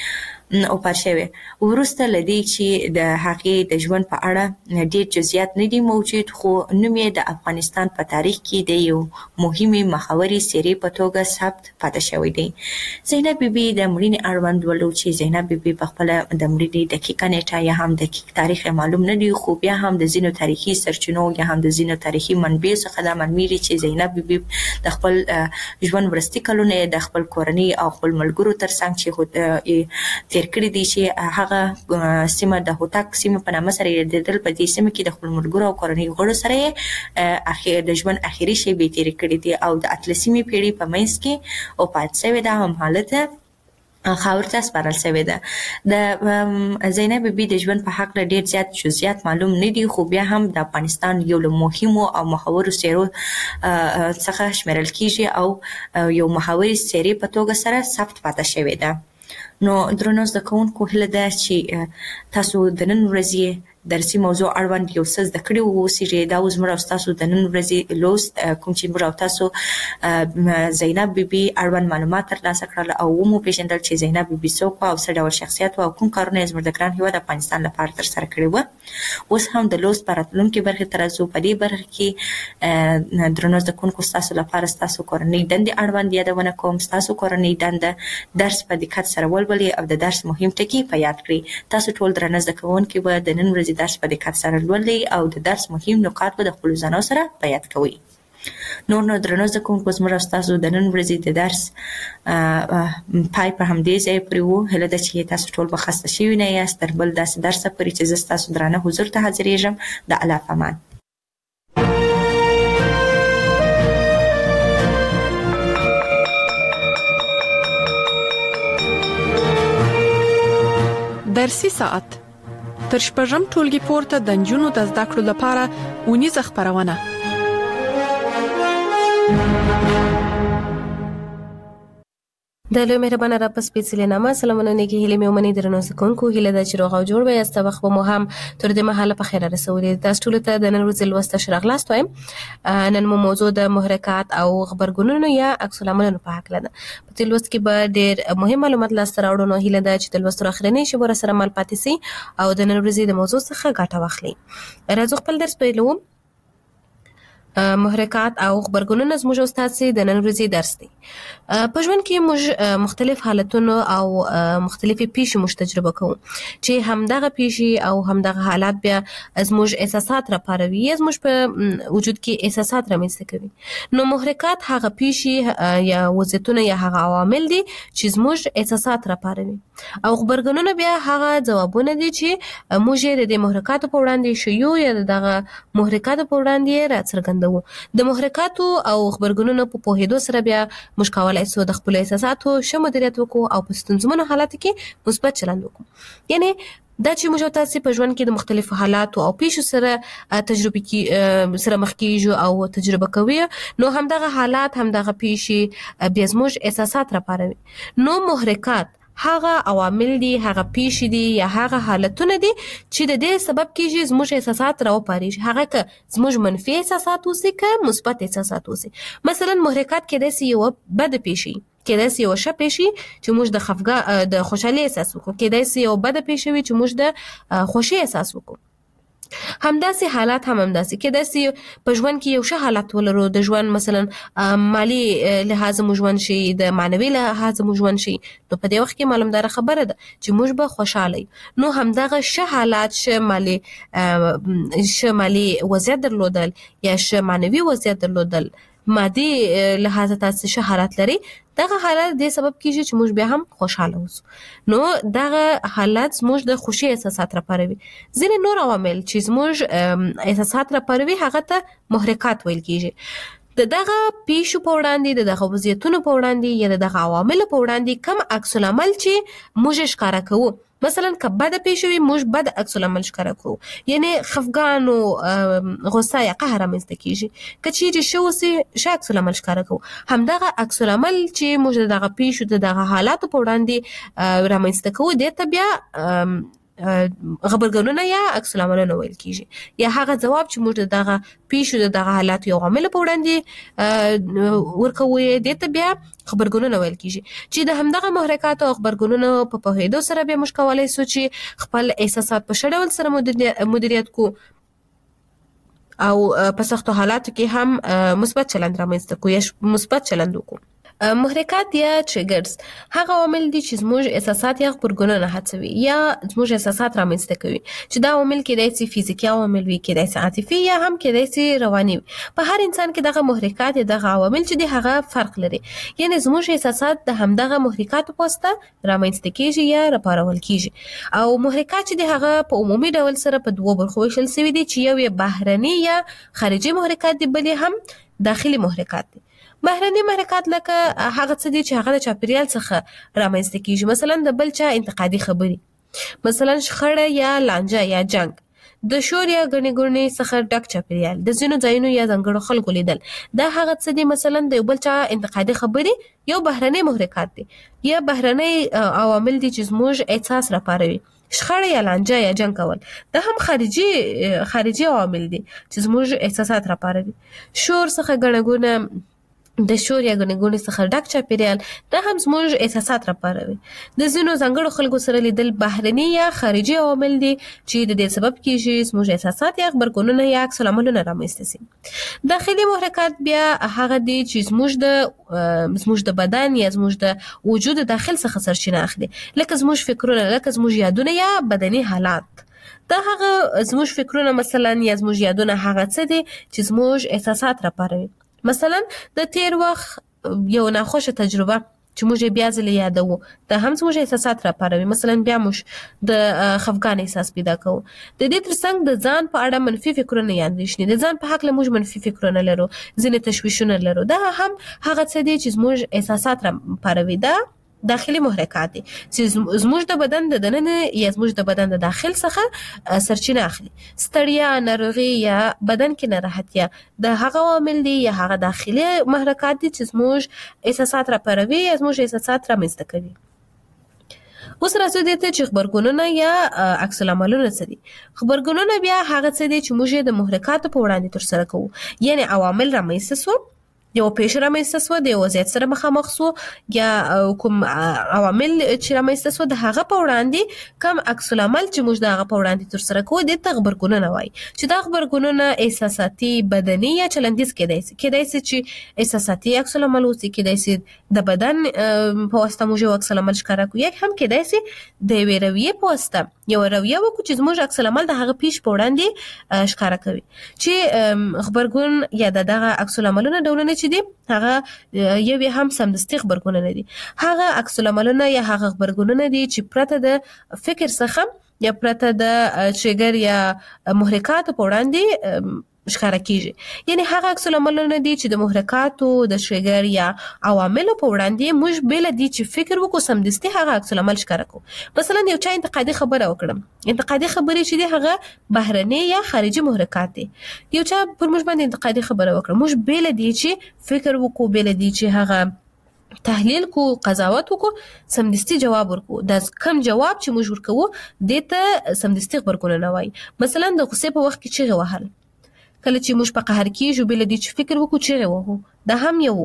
او پرشوي ورسته لدی چې د هغې د ژوند په اړه ډیر جزئیات نه دي موجود خو نوم یې د افغانستان په تاریخ کې د یو مهمه محوري سری په توګه ثبت پاتې شوی دی. زینب بیبي د مړینې اړوند ولو چې زینب بیبي په خپل د مړینې دقیقه نیټه یا هم دقیق تاریخ معلوم نه دی خو بیا هم د زینو تاریخي سرچینو یا هم د زینو تاریخي منبع څخه د معلومیږي چې زینب بیبي د خپل ژوند ورستي کلونه د خپل کورنۍ او خپل ملګرو ترڅنګ چې تیر کړی دي چې هغه سیمه د هوتک سیمه په نامه سره یادېدل په دې سیمه کې د خپل ملګرو او کورنۍ غړو سره اخر د ژوند اخیری شی به تیر کړی دي او د اتلسمې پیړۍ په منځ کې او پات شوی دا هم حالت خاورته سپارل شوی ده. د زینب بیبي د ژوند په حق ډیر زیات جزئیات معلوم نه دي خو بیا هم د افغانستان یو له مهمو او محوري سیرو څخه شمیرل کیږي او یو محوري سری په توګه سره ثبت پاتې شوی ده. نو درنو زده کوونکو هیله ده چې تاسو د نن ورځې درسي موضوع اړوند یو څه زده کړي اوسئ. دا اوس موږ تاسو د نن ورځې لوست کوم چې موږ تاسو زینب بیبي اړوند معلومات ترلاسه کړل او مو پیژندل چې زینب بیبي څوک او څه ډول شخصیت او کوم کارونه زموږ د ګران هیواد افغانستان لپاره تر سره کړي وو. اوس هم د لوست پر راتلونکي برخه ترڅو په دې برخه کې درنو زده کوونکو تاسو لپاره تاسو کورنۍ دندې اړوند یادونه کوم. تاسو کورنۍ دنده درس په دقت سره ولولئ او د درس مهم ټکي په یاد کړئ. تاسو ټول درنه زده کوونکي به د نن ورځې درس په دقت سره لولئ او د درس مهم نکات به د خپل ځانو سره په یاد کوئ. نو درنو زده کوونکو زموږ تاسو د نن ورځې د درس پای په همدې ځای پورې وو. هیله ده چې تاسو ټول به خسته شوي نه یاست. تر بل داسې درس پورې چې زه ستاسو درانه حضور ته حاضرېږم. د الله په امان. درسي ساعت تر شپږم ټولګي پورته د نجونو د زده کړو لپاره اونیزه خبرونه. د لوی مهربانه رب سپیڅلې نامه سلامونه نیکی هیله مې ومني درنو زکونکو هیله د چروغ او جوړ به استوخ به مو هم تر دې مهاله په خیر رسولې. تاسو ټول ته د نن ورځې لوست شرغلاست وایم. نن مو موضوع د محرکات او خبرګونونو یا عکس العملونو په حق لده. په دې لوست کې به ډېر مهم معلومات لاسته راوړو. نو هیله ده چې د لوست اخرنی شی سره مل پاتې سي او د نن ورځې د موضوع څخه ګټه واخلي. راځو خپل درس پیلوو. محرکات او خبرګونونه زموږ استاد سي د نن ورځې درس دی. په ژوند کې موږ مختلف حالتونو او مختلفي پیښې موږ تجربه کوو چې همدغه پیښې او همدغه حالات بیا زموږ احساسات راپاروي یا زموږ په وجود کې احساسات رامنځته کوي. نو محرکات هغه پیښې یا وضعیتونه یا هغه عوامل دي چې زموږ احساسات راپاروي او خبرګونونه بیا هغه ځوابونه دي چې موږ د محرکاتو په وړاندې شیو یا دغه محرکاتو په وړاندې راڅرګندوو. د محرکاتو او خبرګونونو په پوهېدو سره بیا موږ کولای شو د خپل احساساتو ښه مدیریت وکړو او په ستونزمنو حالاتو کې مثبت چلند وکړو. یعنی دا چې موږ تاسو په ژوند کې د مختلفو حالاتو او پیښو سره تجربه کې سره مخ کیږو او تجربه کوي نو همدغه حالات همدغه پیښې بیا زموږ احساسات راپاروي. نو محرکات هغه عوامل دي هغه پیښې دي یا هغه حالتونه دي چې د دې سبب کیږي زموږ احساسات راوپاریږي. هغه که زموږ منفي احساسات اوسي که مثبت احساسات اوسي. مثلا محرکات کېدای شي یو بد پیښې کېدای شي یو ښه پیښې چې موږ د خوشحالۍ احساس وکړو. کېدای شي یو بد پیښې وي چې موږ د خوښۍ احساس وکړو. همداسې حالات هم همداسې کېدای شي په ژوند کې یو ښه حالت ولرو. د ژوند مثلا مالی لحاظ مو ژوند شي د معنوي لحاظ مو ژوند شي نو په دې وخت کې معلومدار خبره ده چې موږ به خوشاله یو. نو همدغه ښه حالات ښه مالی وضعیت درلودل یا ښه معنوي وضعیت درلودل مادي لحاظ تاسو ښه حالت لري دغه حالت د سبب کیږي چې موږ بیا هم خوشاله اوسو. نو دغه حالت زموږ د خوشي احساسات راپاروي. ځینې نور عوامل چې زموږ احساسات راپاروي هغه ته محرکات ویل کیږي. دغه پیښو په وړاندې دغه وضعیتونو په وړاندې یا دغه عوامل په وړاندې کوم عکس العمل چې موږ ښکارا کوو. مثلا که بد پیښ وي موږ بد عکس العمل ښکارا کوو. یعنی خفګان او غصه یا قهر رامنځته کیږي. که چیرې ښه اوسي ښه عکس العمل ښکارا کوو. همدغه عکس العمل چې موږ دغه پیښو دغه حالاتو په وړاندې رامنځته کوو دې ته بیا خبرګونونه یا عکس العملونه ویل کیږي یا هغه جواب چې موږ دغه پیښو دغه حالات یو عامل په وړاندې ورکوي د ته بیا خبرګونونه ویل کیږي چې د همدغه محرکات او خبرګونونو په پوهېدو سره به موږ کولای شو چې خپل احساسات په ښه ډول سره مدیریت کو او په سختو حالاتو کې هم مثبت چلند رامنځته کو یا مثبت چلند وکړو. محرکات یا ټریګرز هغه عوامل دي چې زموږ احساسات یا خبرګونونه هڅوي یا زموږ احساسات رامنځته کوي چې دا عوامل کېدای شي فزیکي عوامل وي کېدای شي عاطفي یا هم کېدای شي رواني وي. په هر انسان کې دغه محرکات دغه عوامل چې دي هغه فرق لري یعنی زموږ احساسات د همدغه محرکات په واسطه رامنځته کیږي یا راپارول کیږي او محرکات چې دي هغه په عمومي ډول سره په دوه برخو ویشل شوي دي چې یو بهرني یا خارجي محرکات دي بل هم داخلي محرکات دي. بهرني محرکات لکه هغه څه دي چې هغه د چاپیریال څخه رامنځته کیږي مثلا د بل چا انتقادي خبري مثلا شخړه یا لانجه یا جنگ د شور یا غني ګڼې څخه ډک چاپیریال د ځینو ځایونو یا ځنګړو خلکو لیدل دا هغه څه دي مثلا د بل چا انتقادي خبري یو بهرني محرکات دي یا بهرني عوامل دي چې زموږ احساس راپاروي. شخړه یا لانجه یا جنگ کول دا هم خارجي عوامل دي چې زموږ احساسات راپاروي. شور څخه غنګونه د شور یا غنګونې څخه ډک چاپیریال دا هم زموږ احساسات راپاروي. د ځینو ځانګړو خلکو سره لیدل بهرني یا خارجي عوامل دي چې د دې سبب کیږي زموږ احساسات یا خبرګونونه یا عکس العملونه رامنځته شي. داخلي محرکات بیا هغه دي چې زموږ د بدن یا زموږ د وجود داخل څخه سرچینه اخلي لکه زموږ فکرونه لکه زموږ یادونه یا بدني حالات. دا هغه زموږ فکرونه مثلا یا زموږ یادونه هغه څه دي چې زموږ احساسات راپاروي. مثلا د تیر وخت یو ناخوشه تجربه چې موږ بیا ځل یادو دا هم زموږ احساسات راپاروي. مثلا بیا موږ د خفګان احساس پیدا کوو. د دې ترڅنګ د ځان په اړه منفي فکرونه یا اندېښنې د ځان په حق له موږ منفي فکرونه لرو ځینې تشویشونه لرو دا هم هغه څه دي چې زموږ احساسات راپاروي. دا داخلي محرکات دي چې زموږ د بدن د دننه یا زموږ د بدن د داخل څخه سرچینه اخلي. ستړیا ناروغي یا بدن کې ناراحتیا د هغه عوامل دي یا هغه داخلي محرکات دي چې زموږ احساسات راپاروي یا زموږ احساسات رامنځته کوي. اوس راځو دې ته چې خبرګونونه یا عکس العملونه څه دي. خبرګونونه بیا هغه څه دي چې موږ د محرکاتو په وړاندې ترسره کوو یعنی عوامل رامنځته سو یو پیښه رامنځته سو د وضعیت سره مخامخ سو یا کوم عوامل چې رامنځته سو د هغه په وړاندې کم عکس العمل چې موږ د هغه په وړاندې ترسره کوو د خبرګونونه وایي چې دا خبرګونونه احساساتي بدني یا چلندیز کېدای شي چې احساساتي عکس العمل وسی کېدای شي د بدن په واسطه موږ عکس العمل ښکارا کوو یا هم کېدای شي د رویې په واسطه یو رویه وکړو چې زموږ عکس العمل د هغه پیښ په وړاندې ښکارا کوي چې خبرګون یا دغه عکس العملونه ډولونه چې دي هغه یو هم سمدستي خبرګونونه دي. هغه عکس العملونه یا هغه خبرګونونه دي چې پرته د فکر څخه یا پرته د ټریګر یا محرکات په وړاندې ښکارا کیږي یعنی هغه عکس العملونه دي چې د محرکاتو د ټریګر یا عواملو په وړاندې موږ بل دي چې فکر وکړو سمدستي هغه عکس العمل ښکارا کوو. مثلا یو چا انتقادي خبره وکړه انتقادي خبرې چې دي هغه بهرني یا خارجي محرکات دي. یو چا پر موږ باندې انتقادي خبره وکړه موږ بل دي چې فکر وکړو بل دي چې هغه تحلیل کو قضاوت وکړو سمدستي جواب ورکو دا کم جواب چې موږ ورکو دته سمدستي خبرګونونه وایي. مثلا د غصې په وخت کې چیغه وهل کله چې موږ په قهر کېږو بل دي چې فکر وکړو چیغه وهو دا هم یو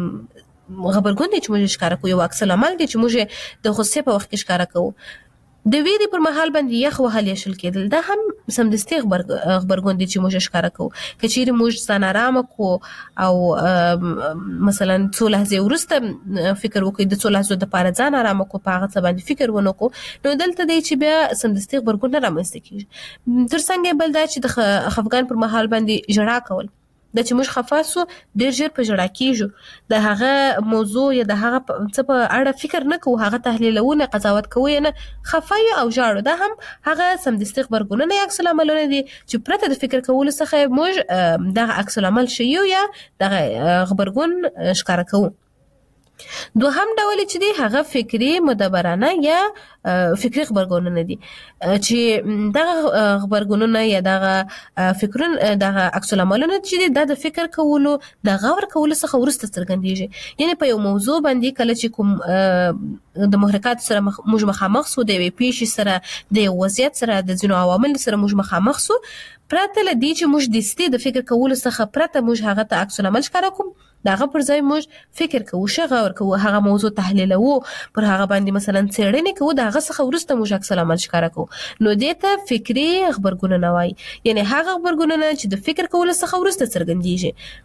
خبرګون دی چې موږ ښکارا کوو یو عکس العمل دی چې موږ د غصې په وخت کې ښکارا کوو. د ویری پر مهال باندې یخ وهل یا شل کېدل دا هم سمدستي خبرګون دي چې موږ ښکارا کوو. کچېرې موږ ځان آرام کو او مثلا څو لحظې وروسته فکر وکړو د څو لحظو لپاره ځان آرام کو په هغه څه باندې فکر ونه کو نو دلته دی چې بیا سمدستي خبرګون رامنځته کیږي. ترڅنګ بل دا چې د خفګان پر مهال باندې ژړا کول د چې موږ خفه سو ډیر ژر په ژړا کیږو د هغه موضوع یا د هغه څه په اړه فکر نه کوو هغه تحلیلونه قضاوت کوو نه خفه او ژاړو دا هم هغه سمدستي خبرګونونه یا عکس العملونه دي چې پرته د فکر کولو څخه موږ دغه عکس العمل شیو یا دغه خبرګون ښکارا کوو. دوهم ډول چې دی هغه فکری مدبرانه یا فکری خبرګونونه دي چې دغه خبرګونونه یا دغه فکرونه دغه عکس العملونه چې دی د فکر کولو د غور کولو څخه ورسته څرګندېږي. یعنی په یو موضوع باندې کله چې کوم د محرکات سره موږ مخامخ سو د پیښې سره د وضعیت سره د ځینو عوامل سره موږ مخامخ سو پرته لدی چې موږ د ستې د فکر کولو څخه پرته موږ هغه ته عکس العمل ښکاره کوم داغه پر ځای موږ فکر کوو شغور کوو هغه موضوع تحلیلوو پر هغه باندې مثلا څېړنې کوو داغه څخه ورسته موږ عکس العمل ښکاره کوو نو دې ته فکری خبرګونونه وایي. یعنی هغه خبرګونونه چې د فکر کولو څخه ورسته څرګندېږي.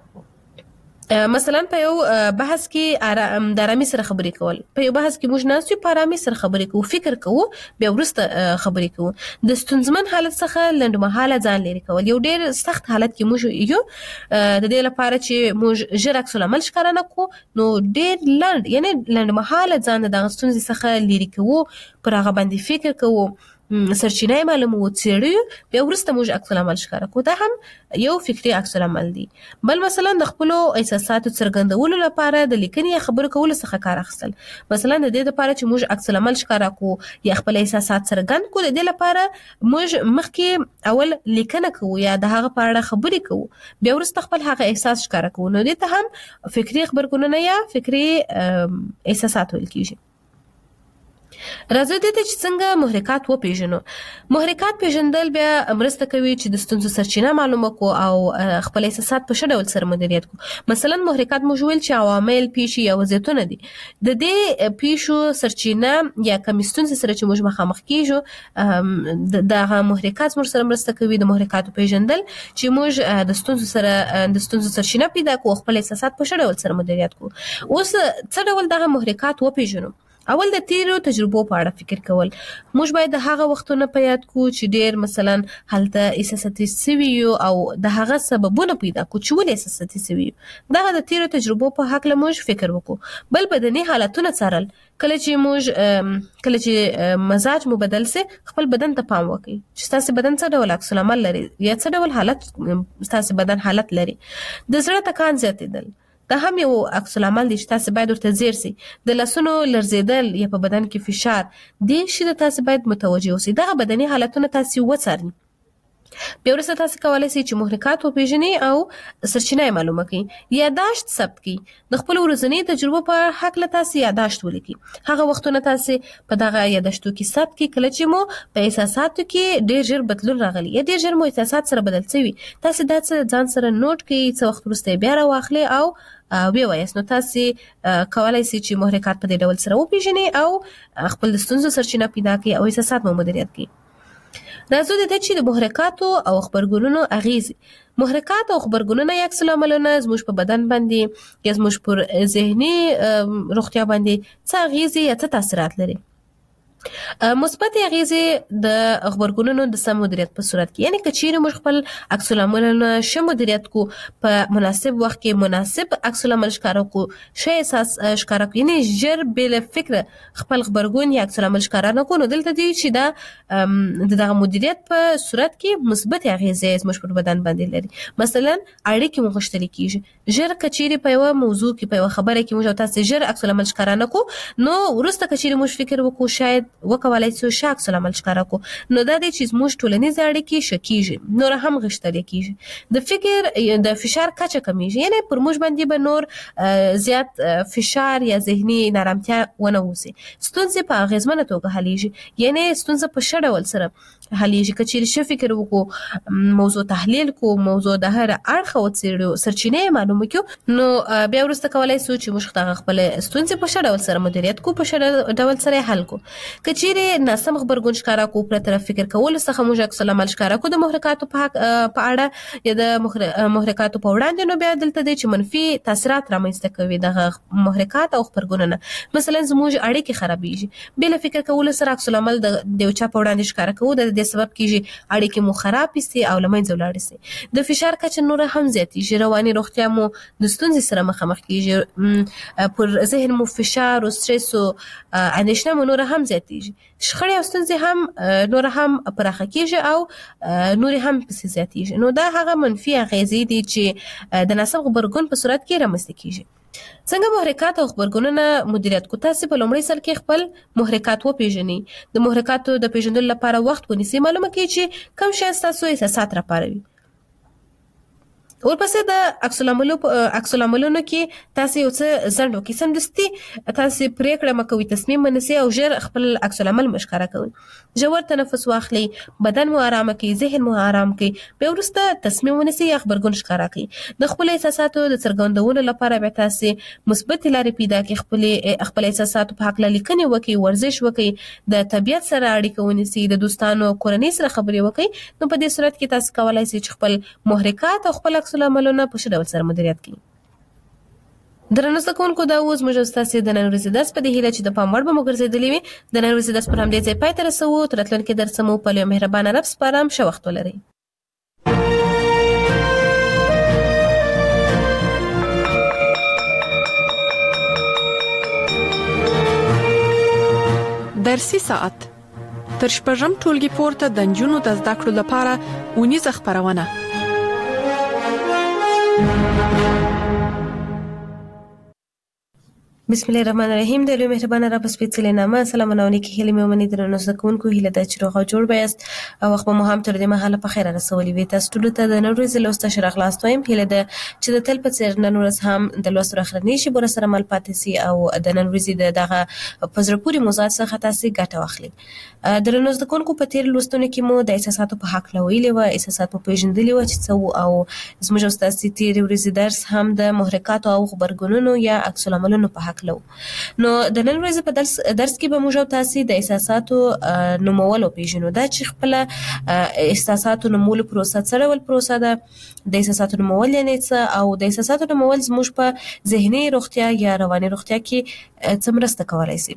مثلا په یو بحث کې د آرامي سره خبرې کول په یو بحث کې موږ ناست یو په آرامي سره خبرې کوو فکر کوو بیا ورسته خبرې کوو. د ستونزمن حالت څخه لنډمهاله ځان لري کول یو ډېر سخت حالت کې موږ یو د دې لپاره چې موږ ژر عکس العمل ښکاره نه کوو نو ډېر لنډ یعنی لنډمهاله ځان د ستونزې څخه لري کوو پر هغه باندې فکر کوو سرچینه معلومو څېړو بیا ورسته موږ عکس العمل ښکاره کوو. دا هم یو فکری عکس العمل دی. بل مثلا د خپل احساساتو څرګندولو لپاره د لیکنې یا خبرو کولو څخه کار اخیستل. مثلا د دې لپاره چې موږ عکس العمل ښکاره کوو یا خپل احساسات څرګند کوو د دې لپاره موږ مخکې اول لیکنه کوو یا د هغه په اړه خبرې کوو بیا ورسته خپل هغه احساس ښکاره کوو. نو دې ته هم فکری خبرګونونه یا فکری احساسات ویل کیږي. راځو دې ته چې څنګه محرکات وپیژنو. محرکات پیژندل بیا مرسته کوي چې د ستونزو سرچینه معلومه کو او خپل احساسات په ښه ډول سره مدیریت کو. مثلا محرکات موږ ویل چې عوامل پیښې یا وضعیتونه دي. د دې پیښو سرچینه یا کوم ستونزې سره چې موږ مخامخ کیږو دغه محرکات موږ سره مرسته کوي د محرکاتو پیژندل چې موږ د ستونزو سرچینه پیدا کو خپل احساسات په ښه ډول سره مدیریت کو. اوس څه ډول دغه محرکات وپیژنو؟ اول د تیرو تجربو په اړه فکر کول. موږ باید د هغه وختونو په یاد کو چې ډیر مثلا هلته احساساتي سوي او د هغه سببونه پیدا کو چې ولې احساساتي سوي. دغه د تیرو تجربو په حق له موږ فکر وکړو. بل بدني حالتونه څارل کله چې مزاج مو بدل سي خپل بدن ته پام وکړئ چې تاسو بدن څه ډول عکس العمل لري یا څه ډول حالت تاسو بدن حالت لري. د زړه ټکان زیاتېدل دا هم یو عکس العمل دی چې تاسو باید ورته ځیر سي. د لاسونو لرزیدل یا په بدن کې فشار دې شي د تاسو باید متوجه اوسئ. دغه بدني حالتونه تاسو وڅارئ. بیا ورسته تاسو کولای شئ چې محرکات وپیژنئ او سرچینه معلومه کړئ. یاداشت ثبت کړئ. د خپل ورځني تجربو په حق له تاسو یاداشت ولیکئ. هغه وختونه تاسو په دغه یاداشتو کې ثبت کړئ کله چې مو په احساساتو کې ډېر ژر بدلون راغلی یا ډېر ژر مو احساسات سره بدل شوي. تاسو دا ځان سره نوٹ کړئ څه وخت وروسته بیا راواخلئ او بیا وایاست. نو تاسو کولای شئ چې محرکات په دې ډول سره وپیژنئ او خپل د ستونزو سرچینه پیدا کړئ او احساسات مو مدیریت کړئ. راځو د دې چې د محرکاتو او خبرګونونو اغیز. محرکات او خبرګونونه یا عکس العملونه زموږ په بدن باندې یا زموږ پر ذهني روغتیا باندې څه اغیز یا څه تاثیرات لري. مثبت اغیزې د خبرګونونو د سم مدیریت په صورت کې یعنی کچېرې موږ خپل عکس العملونه ښه مدیریت کو په مناسب وخت کې مناسب عکس العمل ښکاره کو ښه احساس ښکاره کو یعنی ژر بل فکر خپل خبرګون یا عکس العمل ښکاره نه کو نو دلته دی چې دا دغه مدیریت په صورت کې مثبت اغیزې زموږ پر بدن باندې لري. مثلا اړیکې مو غښتلې کیږي. ژر کچېرې په یو موضوع کې په یو خبره کې موږ تاسو ژر عکس العمل ښکاره نه کو نو ورسته کچېرې موږ فکر وکړو شاید وکولای شو عکس العمل ښکاره کو نو دا د چې زموږ ټولنیز اړیکې شکیږي نور هم غښتلې کیږي. د فکر د فشار کچه کمیږي یعنی پر موږ باندې به نور زیات فشار یا ذهني نارامتیا ونه وسی. ستونزې په اغیزمنه توګه حلیږي یعنی ستونزه په ښه ډول سره حلیږي. کچېرې ښه فکر وکړو موضوع تحلیل کو موضوع د هر اړخه وڅېړو سرچینې معلومه کړو نو بیا ورسته کولای شو چې موږ خپل ستونزې په ښه ډول سره مدیریت کو په ښه ډول سره حل کو. کچېرې ناسم خبرګون ښکاره کو پر طرف فکر کول څخه موږ عکس العمل ښکاره کو د محرکاتو په اړه یا د محرکاتو په وړاندې نو بیا دلته دی چې منفي تاثیرات رامنځته کوي دغه محرکات او خبرګونونه. مثلا زموږ اړیکې خرابېږي بل فکر کول سره عکس العمل د یو چا په وړاندې ښکاره کوو د دې سبب کیږي اړیکې مو خراب شي او لمنځه ولاړ شي. د فشار کچه نور هم زیاتېږي. رواني روغتیا مو د ستونزې سره مخامخ کیږي. پر ذهن مو فشار او سترس او اندېښنه مو نور هم زیاتېږي. زیاتیږي، شخړې او ستونزې هم نور هم پراخه کیږي او نور هم پسې زیاتیږي. نو دا هغه منفي اغیزې دي چې د ناسم غبرګون په صورت کې رامنځته کیږي. څنګه محرکات او خبرګونونه مدیریت کو؟ تاسو په لومړي سر کې خپل محرکات وپیژنئ. د محرکاتو د پیژندلو لپاره وخت ونیسئ. معلومه کړئ چې کوم شی ستاسو احساسات راپاروي. ورپسې د عکس العملونو کې تاسو یو څه ځنډ وکړئ. سمدستي تاسو پریکړه مکوئ، تصمیم ونیسئ او ژر خپل عکس العمل مشخره کوئ. ژور تنفس واخلئ، بدن مو آرام کړئ، ذهن مو آرام کړئ. بیا وروسته تصمیم ونیسئ یا خبرګون ښکاره کړئ. د خپل احساساتو د څرګندولو لپاره بیا تاسو مثبت لارې پیدا کړئ. خپل احساساتو په حق لیکنه وکړئ، ورزش وکړئ، د طبیعت سره اړیکه ونیسئ، د دوستانو کورنۍ سره خبرې وکړئ. نو په دې صورت کې تاسو کولای شئ چې خپل محرکات او خپل عکس العملونه په ښه ډول سره مدیریت کړئ. درنو زده کوونکو، دا اوس موږ ستاسو د نن ورځې درس په دې هیله چې د پام وړ به مو ګرځېدلی وي. د نن ورځې درس پر همدې ځای پای ته رسوو. تر راتلونکي درس مو په یو مهربانه رب سپارم. ښه وخت ولرئ. درسي ساعت تر شپږم ټولګي پورته د نجونو د زده کړو لپاره اونیزه خپرونه. بسم الله الرحمن الرحیم. د لوی مهربانه رب سپېڅلې نامه سلامونه او نیکې هیلې مې ومنئ. درنو زده کوونکو، هیله ده چې روغ او جوړ به یاست او وخت به مو هم تر دې مهاله په خیر رسولي وي. تاسو ټولو ته د نن ورځې لوست اشاره خلاص وایم. هیله ده چې د تل په څېر نن ورځ هم د لوست اخرنۍ شیبو سره مل پاتې سي او د نن ورځې دغه په زړه پورې موضوعات څخه تاسو ګټه واخلئ. درنو زده کوونکو، په تیر لوستونو کې مو د احساساتو په حق ویلي و، احساسات په پیژندلي و چې څه او زموږ استاد تیر ورځې درس هم د محرکاتو او خبرګونونو یا عکس العملونو په حق لو. نو د نن ورځې په درس کې به موږ تاسو د احساساتو نومول پیژنو. دا چې خپل احساساتو نومول پروسه څه ډول پروسه ده، د احساساتو نومول یعنی څه، او د احساساتو نومول زموږ په ذهني روغتیا یا رواني روغتیا کې څه مرسته کولای شي.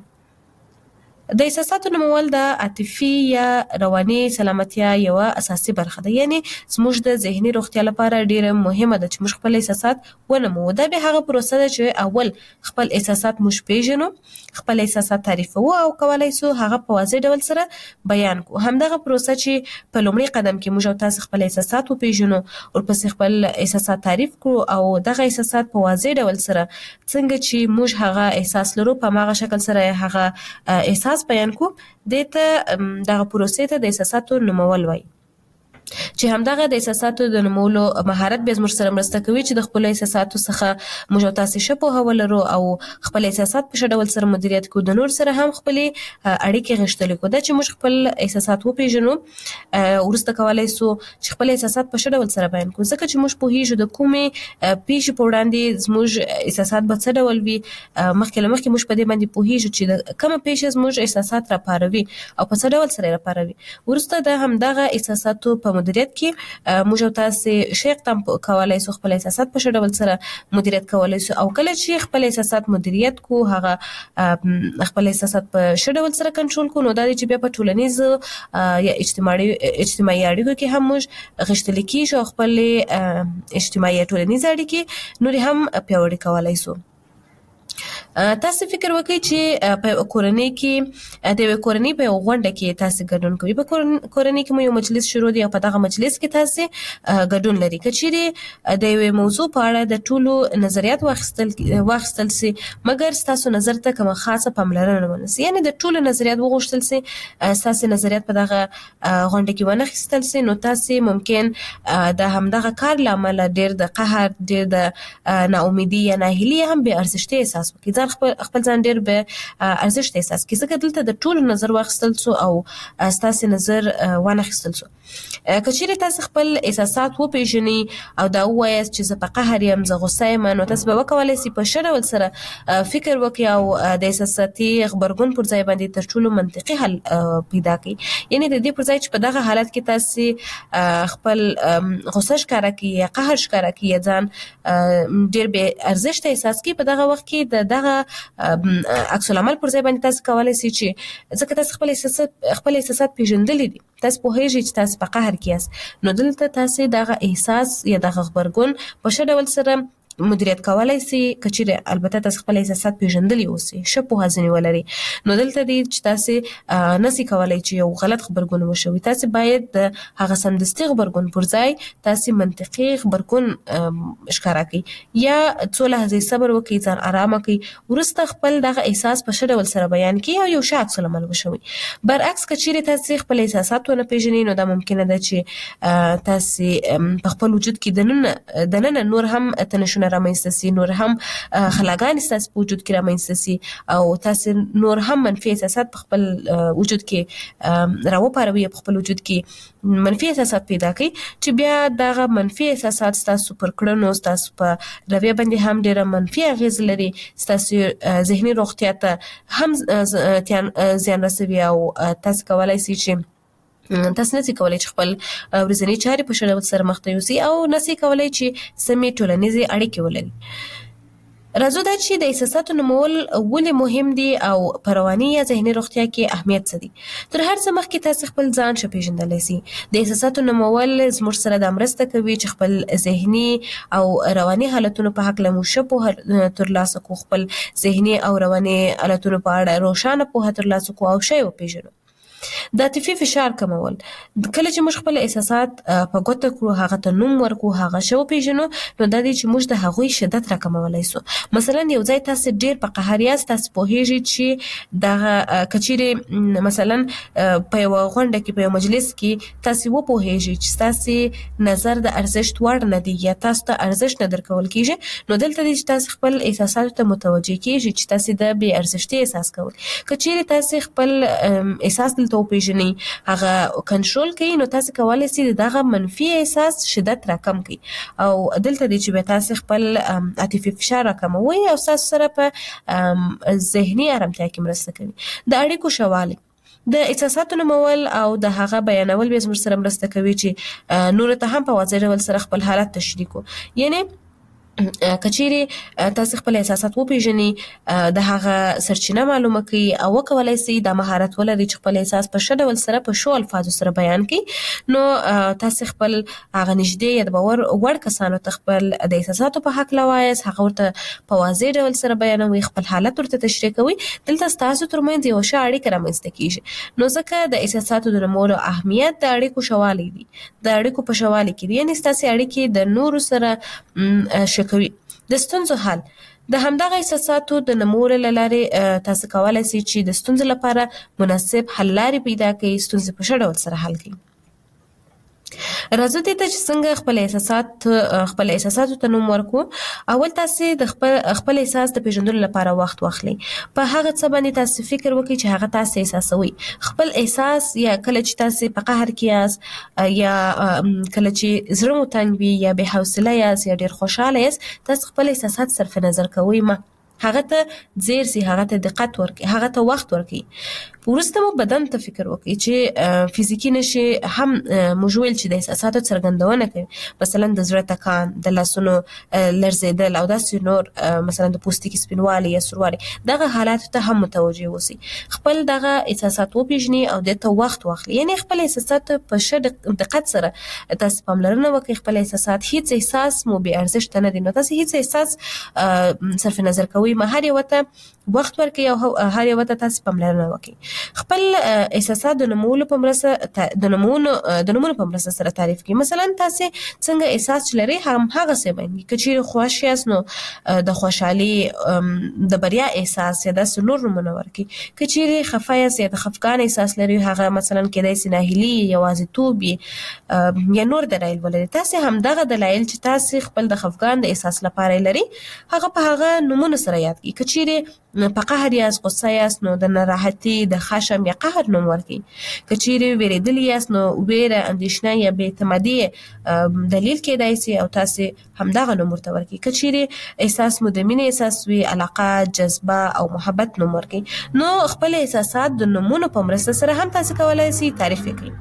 د احساساتو نومول د عاطفي یا رواني سلامتیا یو اساسي برخه ده. یعنی زموږ د ذهني روغتیا لپاره ډیره مهمه ده چې موږ خپل احساسات ونمو. دا به هغه پروسه ده چې اول خپل احساسات موږ پیژنو، خپل احساسات تعریفو او کولای شو هغه په واضح ډول سره بیان کو. همدغه پروسه چې په لومړي قدم کې موږ تاسو خپل احساسات وپیژنو او پس خپل احساسات تعریف کو او دغه احساسات په واضح ډول سره څنګه چې موږ هغه احساس لرو په هغه شکل سره هغه احساس بیان کو. دته دغه پروسې ته د احساساتو نومول وایي. چې همدغه د احساساتو د نومولو مهارت به زموږ سره مرسته کوي چې د خپل احساساتو څخه موږ تاسو شپه هولرو او خپل احساسات په شډول سره مدیریت کو. د نور سره هم خپل اړیکې غښتلې کو. دا چې موږ خپل احساسات وپیژنو ورسته کولای شو چې خپل احساسات په شډول سره بیان کو. ځکه چې موږ په هیڅ د کومې پیښې په وړاندې زموږ احساسات به څه ډول وي، مخکې موږ په دې باندې په هیڅ چې د کومه پیښه زموږ احساسات را پاروي او په څه ډول سره را پاروي. ورسته د همدغه احساساتو په مدیریت کې موږ تاسو شیخ تم کولای شو خپل احساسات په شډول سره مدیریت کولای شو. او کله چې خپل احساسات مدیریت کو، هغه خپل احساسات په شډول سره کنټرول کو، نو دا چې بیا په ټولنیز یا اجتماعي اړیکو کې هم موږ غښتلي کیږو، خپل اجتماعي ټولنیز اړیکې نور هم پیاوړي کولای شو. تاسو فکر وکړئ چې په کورنۍ کې د کورنۍ په غونډه کې تاسو ګډون کوئ. په کورنۍ کې مو یو مجلس شروع دی او په دغه مجلس کې تاسو ګډون لري. کچېرې د یو موضوع په اړه د ټولو نظریات واخیستل سي، مګر تاسو نظر ته کومه خاصه پاملرنه ونیسئ. یعنی د ټولو نظریات وغوښتل سي، تاسو نظریات په دغه غونډه کې ونه اخیستل سي، نو تاسو ممکن د همدغه کار لامل ډیر د قهر، ډیر د ناامیدي یا ناهیلي هم به ارزښت احساس وکړي. خپل ځان ډیر به ارزښت احساس کړي. ځکه دلته د ټولو نظر واخیستل سو او تاسو نظر ونه اخیستل سو. کچېرې تاسو خپل احساسات وپیژنئ او دا وایاست چې زه په قهر یم، زه غوسه یم، نو تاسو به وکولای شئ په ښه ډول سره فکر وکړئ او د احساساتي غبرګون پر ځای باندې تر ټولو منطقي حل پیدا کړئ. یعنی د دې پر ځای چې په دغه حالت کې تاسو خپل غوسه ښکاره کړئ یا قهر ښکاره کړئ یا ځان ډیر به ارزښت احساس کړئ، په دغه وخت کې دغه عکس العمل پر ځای باندې تاسو کولای شئ چې ځکه تاسو خپل احساسات پیژندلي دي، تاسو پوهیږئ چې تاسو په قهر کې یاست، نو دلته تاسو دغه احساس یا دغه خبرګون په ښه ډول سره مدیریت کولای شي کچېره البته تاسو خپل احساسات پیژندلی اوسئ شپو هزنی ولري نو دلته دي چې تاسو نسی کولای چې یو غلط خبرګون وشوي تاسو باید هغه سمدستي خبرګون پر ځای تاسو منطقي خبرګون ښکارا کړئ یا څو لحظې صبر وکړئ ځان آرام کړئ ورسته خپل دغه احساس په ښه ډول سره بیان کړئ او یو ښه عکس العمل وشوي برعکس کچېره تاسو خپل احساسات ونه پیژنئ نو دا ممکنه ده چې تاسو په خپل وجود کې دننه نور هم تنشونه رامنځته شي نور هم خلاګان تاسو په وجود کې رامنځته شي او تاسو نور هم منفي احساسات په خپل وجود کې راوپاروي په خپل وجود کې منفي احساسات پیدا کوي چې بیا دغه منفي احساسات تاسو پر کړنو تاسو په رویه باندې هم ډېر منفي اغیز لري تاسو ذهني روغتیا ته هم زیان رسوي او تاسو کولای شئ چې تاسو نسی کولای چې خپل ورځنی چارې په ښه ډول سره مخ ته یوسئ او نسی کولای چې سمې ټولنیزې اړیکې ولرئ راځو دا چې د احساساتو نومول ولې مهم دي او په رواني یا ذهني روغتیا کې اهمیت څه دي تر هر څه مخکې تاسو خپل ځان ښه پیژندلی شئ د احساساتو نومول زموږ سره د مرسته کوي چې خپل ذهني او رواني حالتونو په هکله مو ښه پوهه ترلاسه کړو خپل ذهني او رواني حالتونو په اړه روښانه پوهه ترلاسه کړو او ښه وپیژنو د عاطفي فشار کمول کله چې موږ خپل احساسات په ګوته کړو هغه ته نوم ورکړو هغه شو پیژنو نو دا دی چې موږ د هغوی شدت راکمولای شو مثلا یو ځای تاسو ډیر په قهر یاست تاسو پوهیږئ چې د کچېره مثلا په یو غونډه کې په یو مجلس کې تاسو وپوهیږئ چې تاسو نظر د ارزښت وړ نه دی یا تاسو ته ارزښت نه درکول کیږي نو دلته چې تاسو خپل احساسات ته متوجه کیږئ چې تاسو د بې ارزښتي احساس کوئ کچېره تاسو خپل احساس ته پیژنئ هغه کنټرول کړئ نو تاسو کولای شئ دغه منفي احساس شدت راکم کړئ او دلته د چې تاسو خپل عاطفي فشار راکموي او تاسو سره په ذهني آرامتیا کې مرسته کوي د اړیکو شواله د احساساتو نومول او د هغه بیانول به زموږ سره مرسته کوي چې نور ته هم په واضح ډول سره خپل حالت تشریح کړو یعنی کچېره تاسو خپل احساسات وپیژنئ د هغه سرچینه معلومه کړئ او وکولای شئ د مهارت ولرئ چې خپل احساس په ښه ډول سره په ښو الفاظو سره بیان کړئ نو تاسو خپل هغه نږدې یا د باور وړ کسانو ته خپل د احساساتو په حق لوایاست هغه ورته په واضح ډول سره بیانوي خپل حالت ورته تشریح کوي دلته تاسو ترمنځ یو ښه اړیکه رامنځته کیږي نو ځکه د احساساتو د نومولو اهمیت د اړیکو شوالی دی د اړیکو په شوالی کې دی یعنی تاسو اړیکې د نورو سره شکوي د ستونزو حل د همدغه احساساتو د نمولو لارې تاسو کولای شئ چې د ستونزو لپاره مناسب حل لارې پیدا کړئ ستونزې په ښه ډول سره حل کړئ راځو دې ته چې څنګه خپل احساساتو ته نوم ورکو اول تاسو د خپل احساس د پیژندلو لپاره وخت واخلئ په هغه څه باندې تاسو فکر وکړئ چې هغه تاسو احساسوي خپل احساس یا کله چې تاسو په قهر کې یاست یا کله چې زړه مو تنګ وي یا بې حوصله یاست یا ډیر خوشاله یاست تاسو خپل احساسات صرف نظر کوئ هغه ته زیر سي هغه ته دقت ورکړئ هغه ته وخت ورکړئ ورسته مو بدن ته فکر وکړئ چې فزیکی نشي هم موجول چې د احساساتو څرګندونه کوي مثلا د زړه ټکان د لاسونو لړزیدل او داسې نور مثلا د پوستکي سپینوالي یا سوروالی دغه حالات ته هم متوجه اوسئ خپل دغه احساسات وپیژنئ او دته وخت واخلئ یعنی خپل احساسات په ښه دقت سره تاسو پاملرنه وکړئ خپل احساسات هیڅ احساس مو بې ارزښت نه دي نو تاسو هیڅ احساس صرف نظر کوئ هر یو ته وخت ورکړئ او هر یو ته تاسو پاملرنه وکړئ خپل احساسات د نومولو په مرسته سره تعریف کړئ مثلا تاسو څنګه احساس لرئ هغه څه باندې کچېره خوښ یاست نو د خوشحالي د بریا احساس یا د نور نمونه ورکړئ کچېره خفه یاست یا د خفګان احساس لرئ هغه مثلا کېدای شي ناهیلي یوازیتوب یا نور دلایل ولري تاسو هم دغه دلایل چې تاسو خپل د خفګان د احساس لپاره لري هغه په هغه نمونه سره یاد کړئ کچېره په قهر یاست غصه یاست نو د ناراحتي د خشم یا قهر نوم ورکړئ کچېره ویریدلی یاست نو ویره اندېښنه یا بې اعتمادي دلیل کېدای شي او تاسو همدغه نوم ورته ورکړئ کچېره احساس مو د مینې احساس وي علاقه جذبه او محبت نوم ورکړئ نو خپل احساسات د نومونو په مرسته سره هم تاسو کولای شئ تعریف کړئ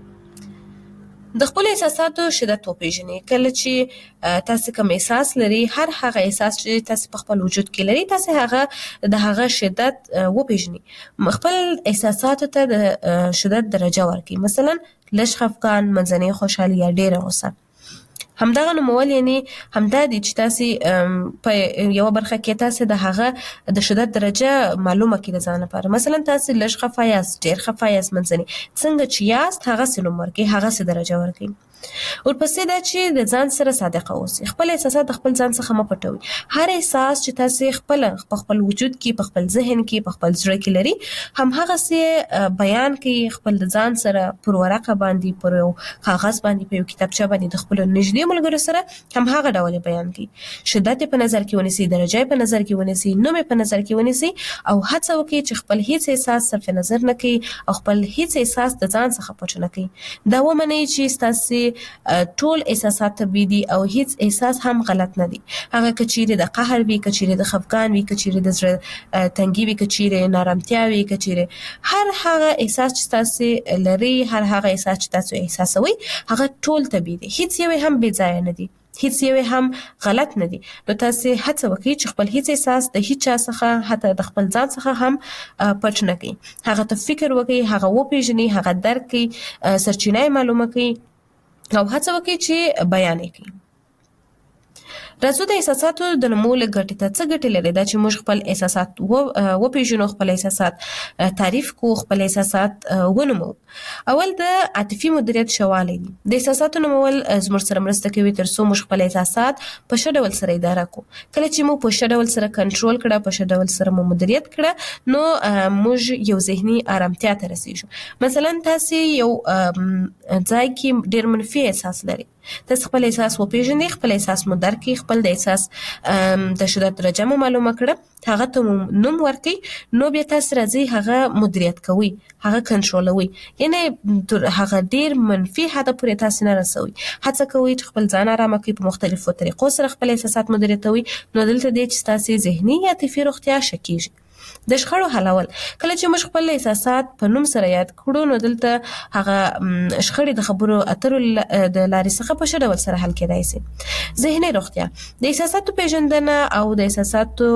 د خپل احساساتو شدت وپیژنئ کله چې تاسو کوم احساس لري هر هغه احساس چې تاسو په خپل وجود کې لري تاسو هغه د هغه شدت وپیژنئ خپل احساساتو ته د شدت درجه ورکړئ مثلا لږ خفګان منځنۍ خوشحالي یا ډیره غوسه همدغه نومول یعنی همدا دي چې تاسو په یو برخه کې تاسو د هغه د شدت درجه معلومه کړئ د ځان لپاره. مثلا تاسو لږ خفه یاست، ډیر خفه یاست، منځني څنګه چې یاست هغه سره ورکړئ، هغه سره درجه ورکړئ. ورپسې دا چې د ځان سره صادق اوسئ، خپل احساسات خپل ځان څخه مه پټوئ. هر احساس چې تاسو خپل وجود کې، په خپل ذهن کې، په خپل زړه کې لري، هم هغه سي بیان کړئ خپل ځان سره پر ورقه باندې، پر یو کاغذ باندې، په یو کتابچه باندې د خپل نږدې ملګرو سره هم هغه ډول بیان کړئ. شدت په نظر کې ونیسئ، درجه په نظر کې ونیسئ، نوم په نظر کې ونیسئ او هڅه وکړئ چې خپل هیڅ احساس صرف نظر نه کړئ او خپل هیڅ احساس د ځان څخه پټ نه کړئ. دا ومنئ چې تاسو ټول احساسات طبيعي دي او هیڅ احساس هم غلط نه دي. هغه کچيره د قهر وي، کچيره د خفګان وي، کچيره د زړه تنګي وي، کچيره نارامتیا وي، کچيره هر هغه احساس چې تاسو لري، هر هغه احساس چې تاسو احساسوي، هغه ټول طبيعي دي. هیڅ یو هم بې ځای نه دي، هیڅ یو هم غلط نه دي. نو تاسو هڅه وکړئ چې خپل هیڅ احساس د هیڅ چا څخه، حتی د خپل ځان څخه هم پټ نه کړئ. هغه ته فکر وکړئ، هغه وپیژنئ، هغه درک کړئ، سرچینه معلومه کړئ او هڅه وکړئ چې بیان کړئ. راځو د احساساتو د نومول ګټې ته. څه ګټې لري دا چې موږ خپل احساسات وپیژنو، خپل احساسات تعریف کو، خپل احساسات ونومو. اول د عاطفي مدیریت شواله دي. د احساساتو نومول زموږ سره مرسته کوي تر څو موږ خپل احساسات په ښه ډول سره اداره کو. کله چې موږ په ښه ډول سره کنټرول کړه، په ښه ډول سره مدیریت کړه، نو موږ یو ذهني آرامتیا ته رسیږو. مثلا تاسو یو ځای کې ډیر منفي احساس لري، تاسو خپل احساس وپیژنئ، خپل احساس مو درک کړئ، خپل د احساس د شدت درجه مو معلومه کړه، هغه ته نوم ورکړئ، نو بیا تاسو راځي هغه مدیریت کوئ، هغه کنټرولوي. یعنی هغه ډیر منفي حد پورې تاسو نه رسوي. هڅه کوئ چې خپل ځان آرام کړئ، په مختلفو طریقو سره خپل احساسات مدیریتوي. نو دلته دې چې تاسو ذهني یا عاطفي روغتیا شکیږي. د شخړو حلول. کله چې موږ خپل احساسات په نوم سره یاد کړو، نو دلته هغه شخړې د خبرو اترو د لارې څخه په ښه ډول سره حل کېدای شي. ذهني روغتیا. د احساساتو پیژندنه او د احساساتو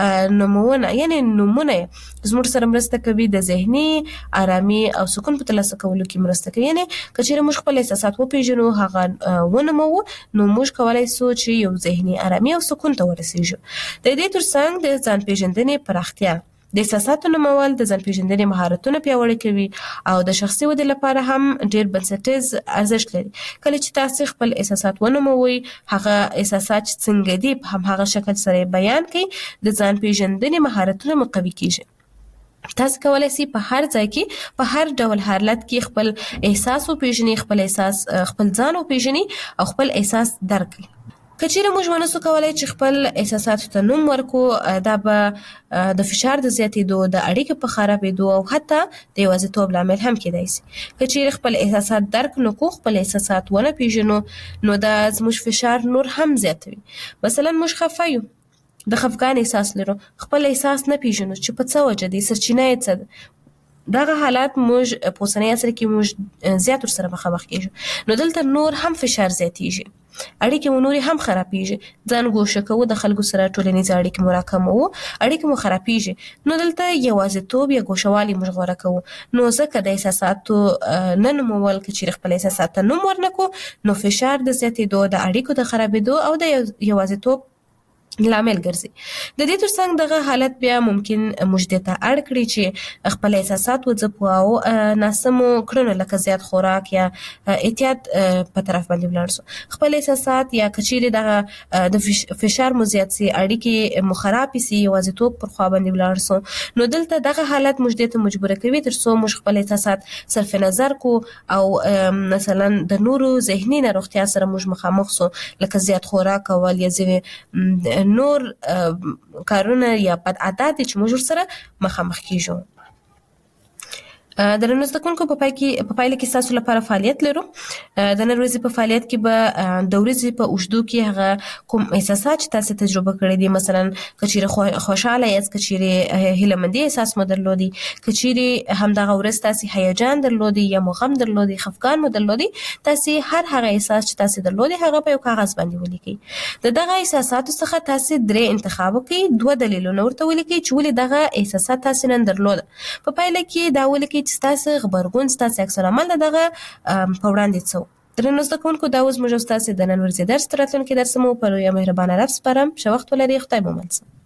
نومونه، یعنی نومونه زموږ سره مرسته کوي د ذهني آرامي او سکون په ترلاسه کولو کې مرسته کوي. یعنی کچېرې موږ خپل احساسات وپیژنو، هغه ونومو، نو موږ کولای شو چې یو ذهني آرامي او سکون ته ورسیږو. د دې ترڅنګ د ځان پیژندنې پراختیا. د احساساتو نومول د ځان پیژندنې مهارتونه پیاوړي کوي او د شخصي ودې لپاره هم ډیر بنسټیز ارزښت لري. کله چې تاسو خپل احساسات ونوموئ، هغه احساسات څنګه دي په هم هغه شکل سره بیان کړئ، د ځان پیژندنې مهارتونه مو قوي کیږي. تاسو کولای شئ په هر ځای کې، په هر ډول حالت کې خپل احساس وپیژنئ، خپل احساس خپل ځان وپیژنئ او خپل احساس درک کړئ. کچېرې موږ ونسو کولای چې خپل احساساتو ته نوم ورکو، دا به د فشار د زیاتېدو، د اړیکو په خرابېدو او حتی د یوازیتوب لامل هم کېدای شي. کچېرې خپل احساسات درک نکړو، خپل احساسات ونه پیژنو، نو دا زموږ فشار نور هم زیاتوي. مثلا موږ خفه یو، د خفګان احساس لرو، خپل احساس نه پیژنو چې په څه وجه دی، سرچینه یې څه ده. دغه حالات موږ په اوسنۍ عصر کې موږ زیات ورسره مخامخ کېږو. نو دلته نور هم فشار زیاتېږي، اړیکې مو نورې هم خرابېږي، ځان ګوښه کوو، د خلکو سره ټولنیز اړیکې مو راکموو، اړیکې مو خرابېږي. نو دلته یوازیتوب یا ګوښهوالي موږ غوره کوو. نو ځکه د احساساتو نه نومول، که چېرې خپل احساسات ته نوم ورنکړو، نو فشار د زیاتېدو، د اړیکو د خرابېدو او د یوازیتوب لامل ګرځي. د دې ترڅنګ دغه حالت بیا ممکن موږ دې ته اړ کړي چې خپل احساسات وځپو او ناسمو کړنو لکه زیات خوراک یا احتیاط په طرف باندې ولاړ شو. خپل احساسات یا کچېرې دغه د فشار مو زیات سي، اړیکې مو خراب سي، یوازیتوب پر خوا باندې ولاړ سو، نو دلته دغه حالت موږ دې ته مجبوره کوي تر څو موږ خپل احساسات صرف نظر کو او مثلا د نورو ذهني ناروغتیا سره موږ مخامخ سو، لکه زیات خوراک کول یا ځینې نور کارونه یا بد عادت چې موږ سره مخامخ کیږو. د نن زده کوونکو په پایله کې تاسو لپاره فعالیت لرو. د نن ورځې په فعالیت کې به د ورځې په اوږدو کې هغه کوم احساسات چې تاسو تجربه کړی دي، مثلا کچېرې خوشاله یاست، کچېرې هیله‌مندي احساس مو درلودي، کچېرې همدغه ورځ تاسو هیجان درلودي یا غم درلودي، خفګان مو درلودي، تاسو هر هغه احساس چې تاسو درلودي هغه په یو کاغذ باندې ولیکئ. د دغه احساساتو څخه تاسو 3 انتخاب کړئ، 2 دلیلونه ورته ولیکئ چې ولې دغه احساسات تاسو نن درلود. په پایله کې دا ولیکئ چې تاسو غبرګون، تاسو عکس العمل دغه په وړاندې څه درنو زده کوونکو دا اوس موږ تاسو د نن ورځې درس تراتلونکو درس مو په لوی مهربانه رب سپارم. شو وخت ولري. خدای مو منځ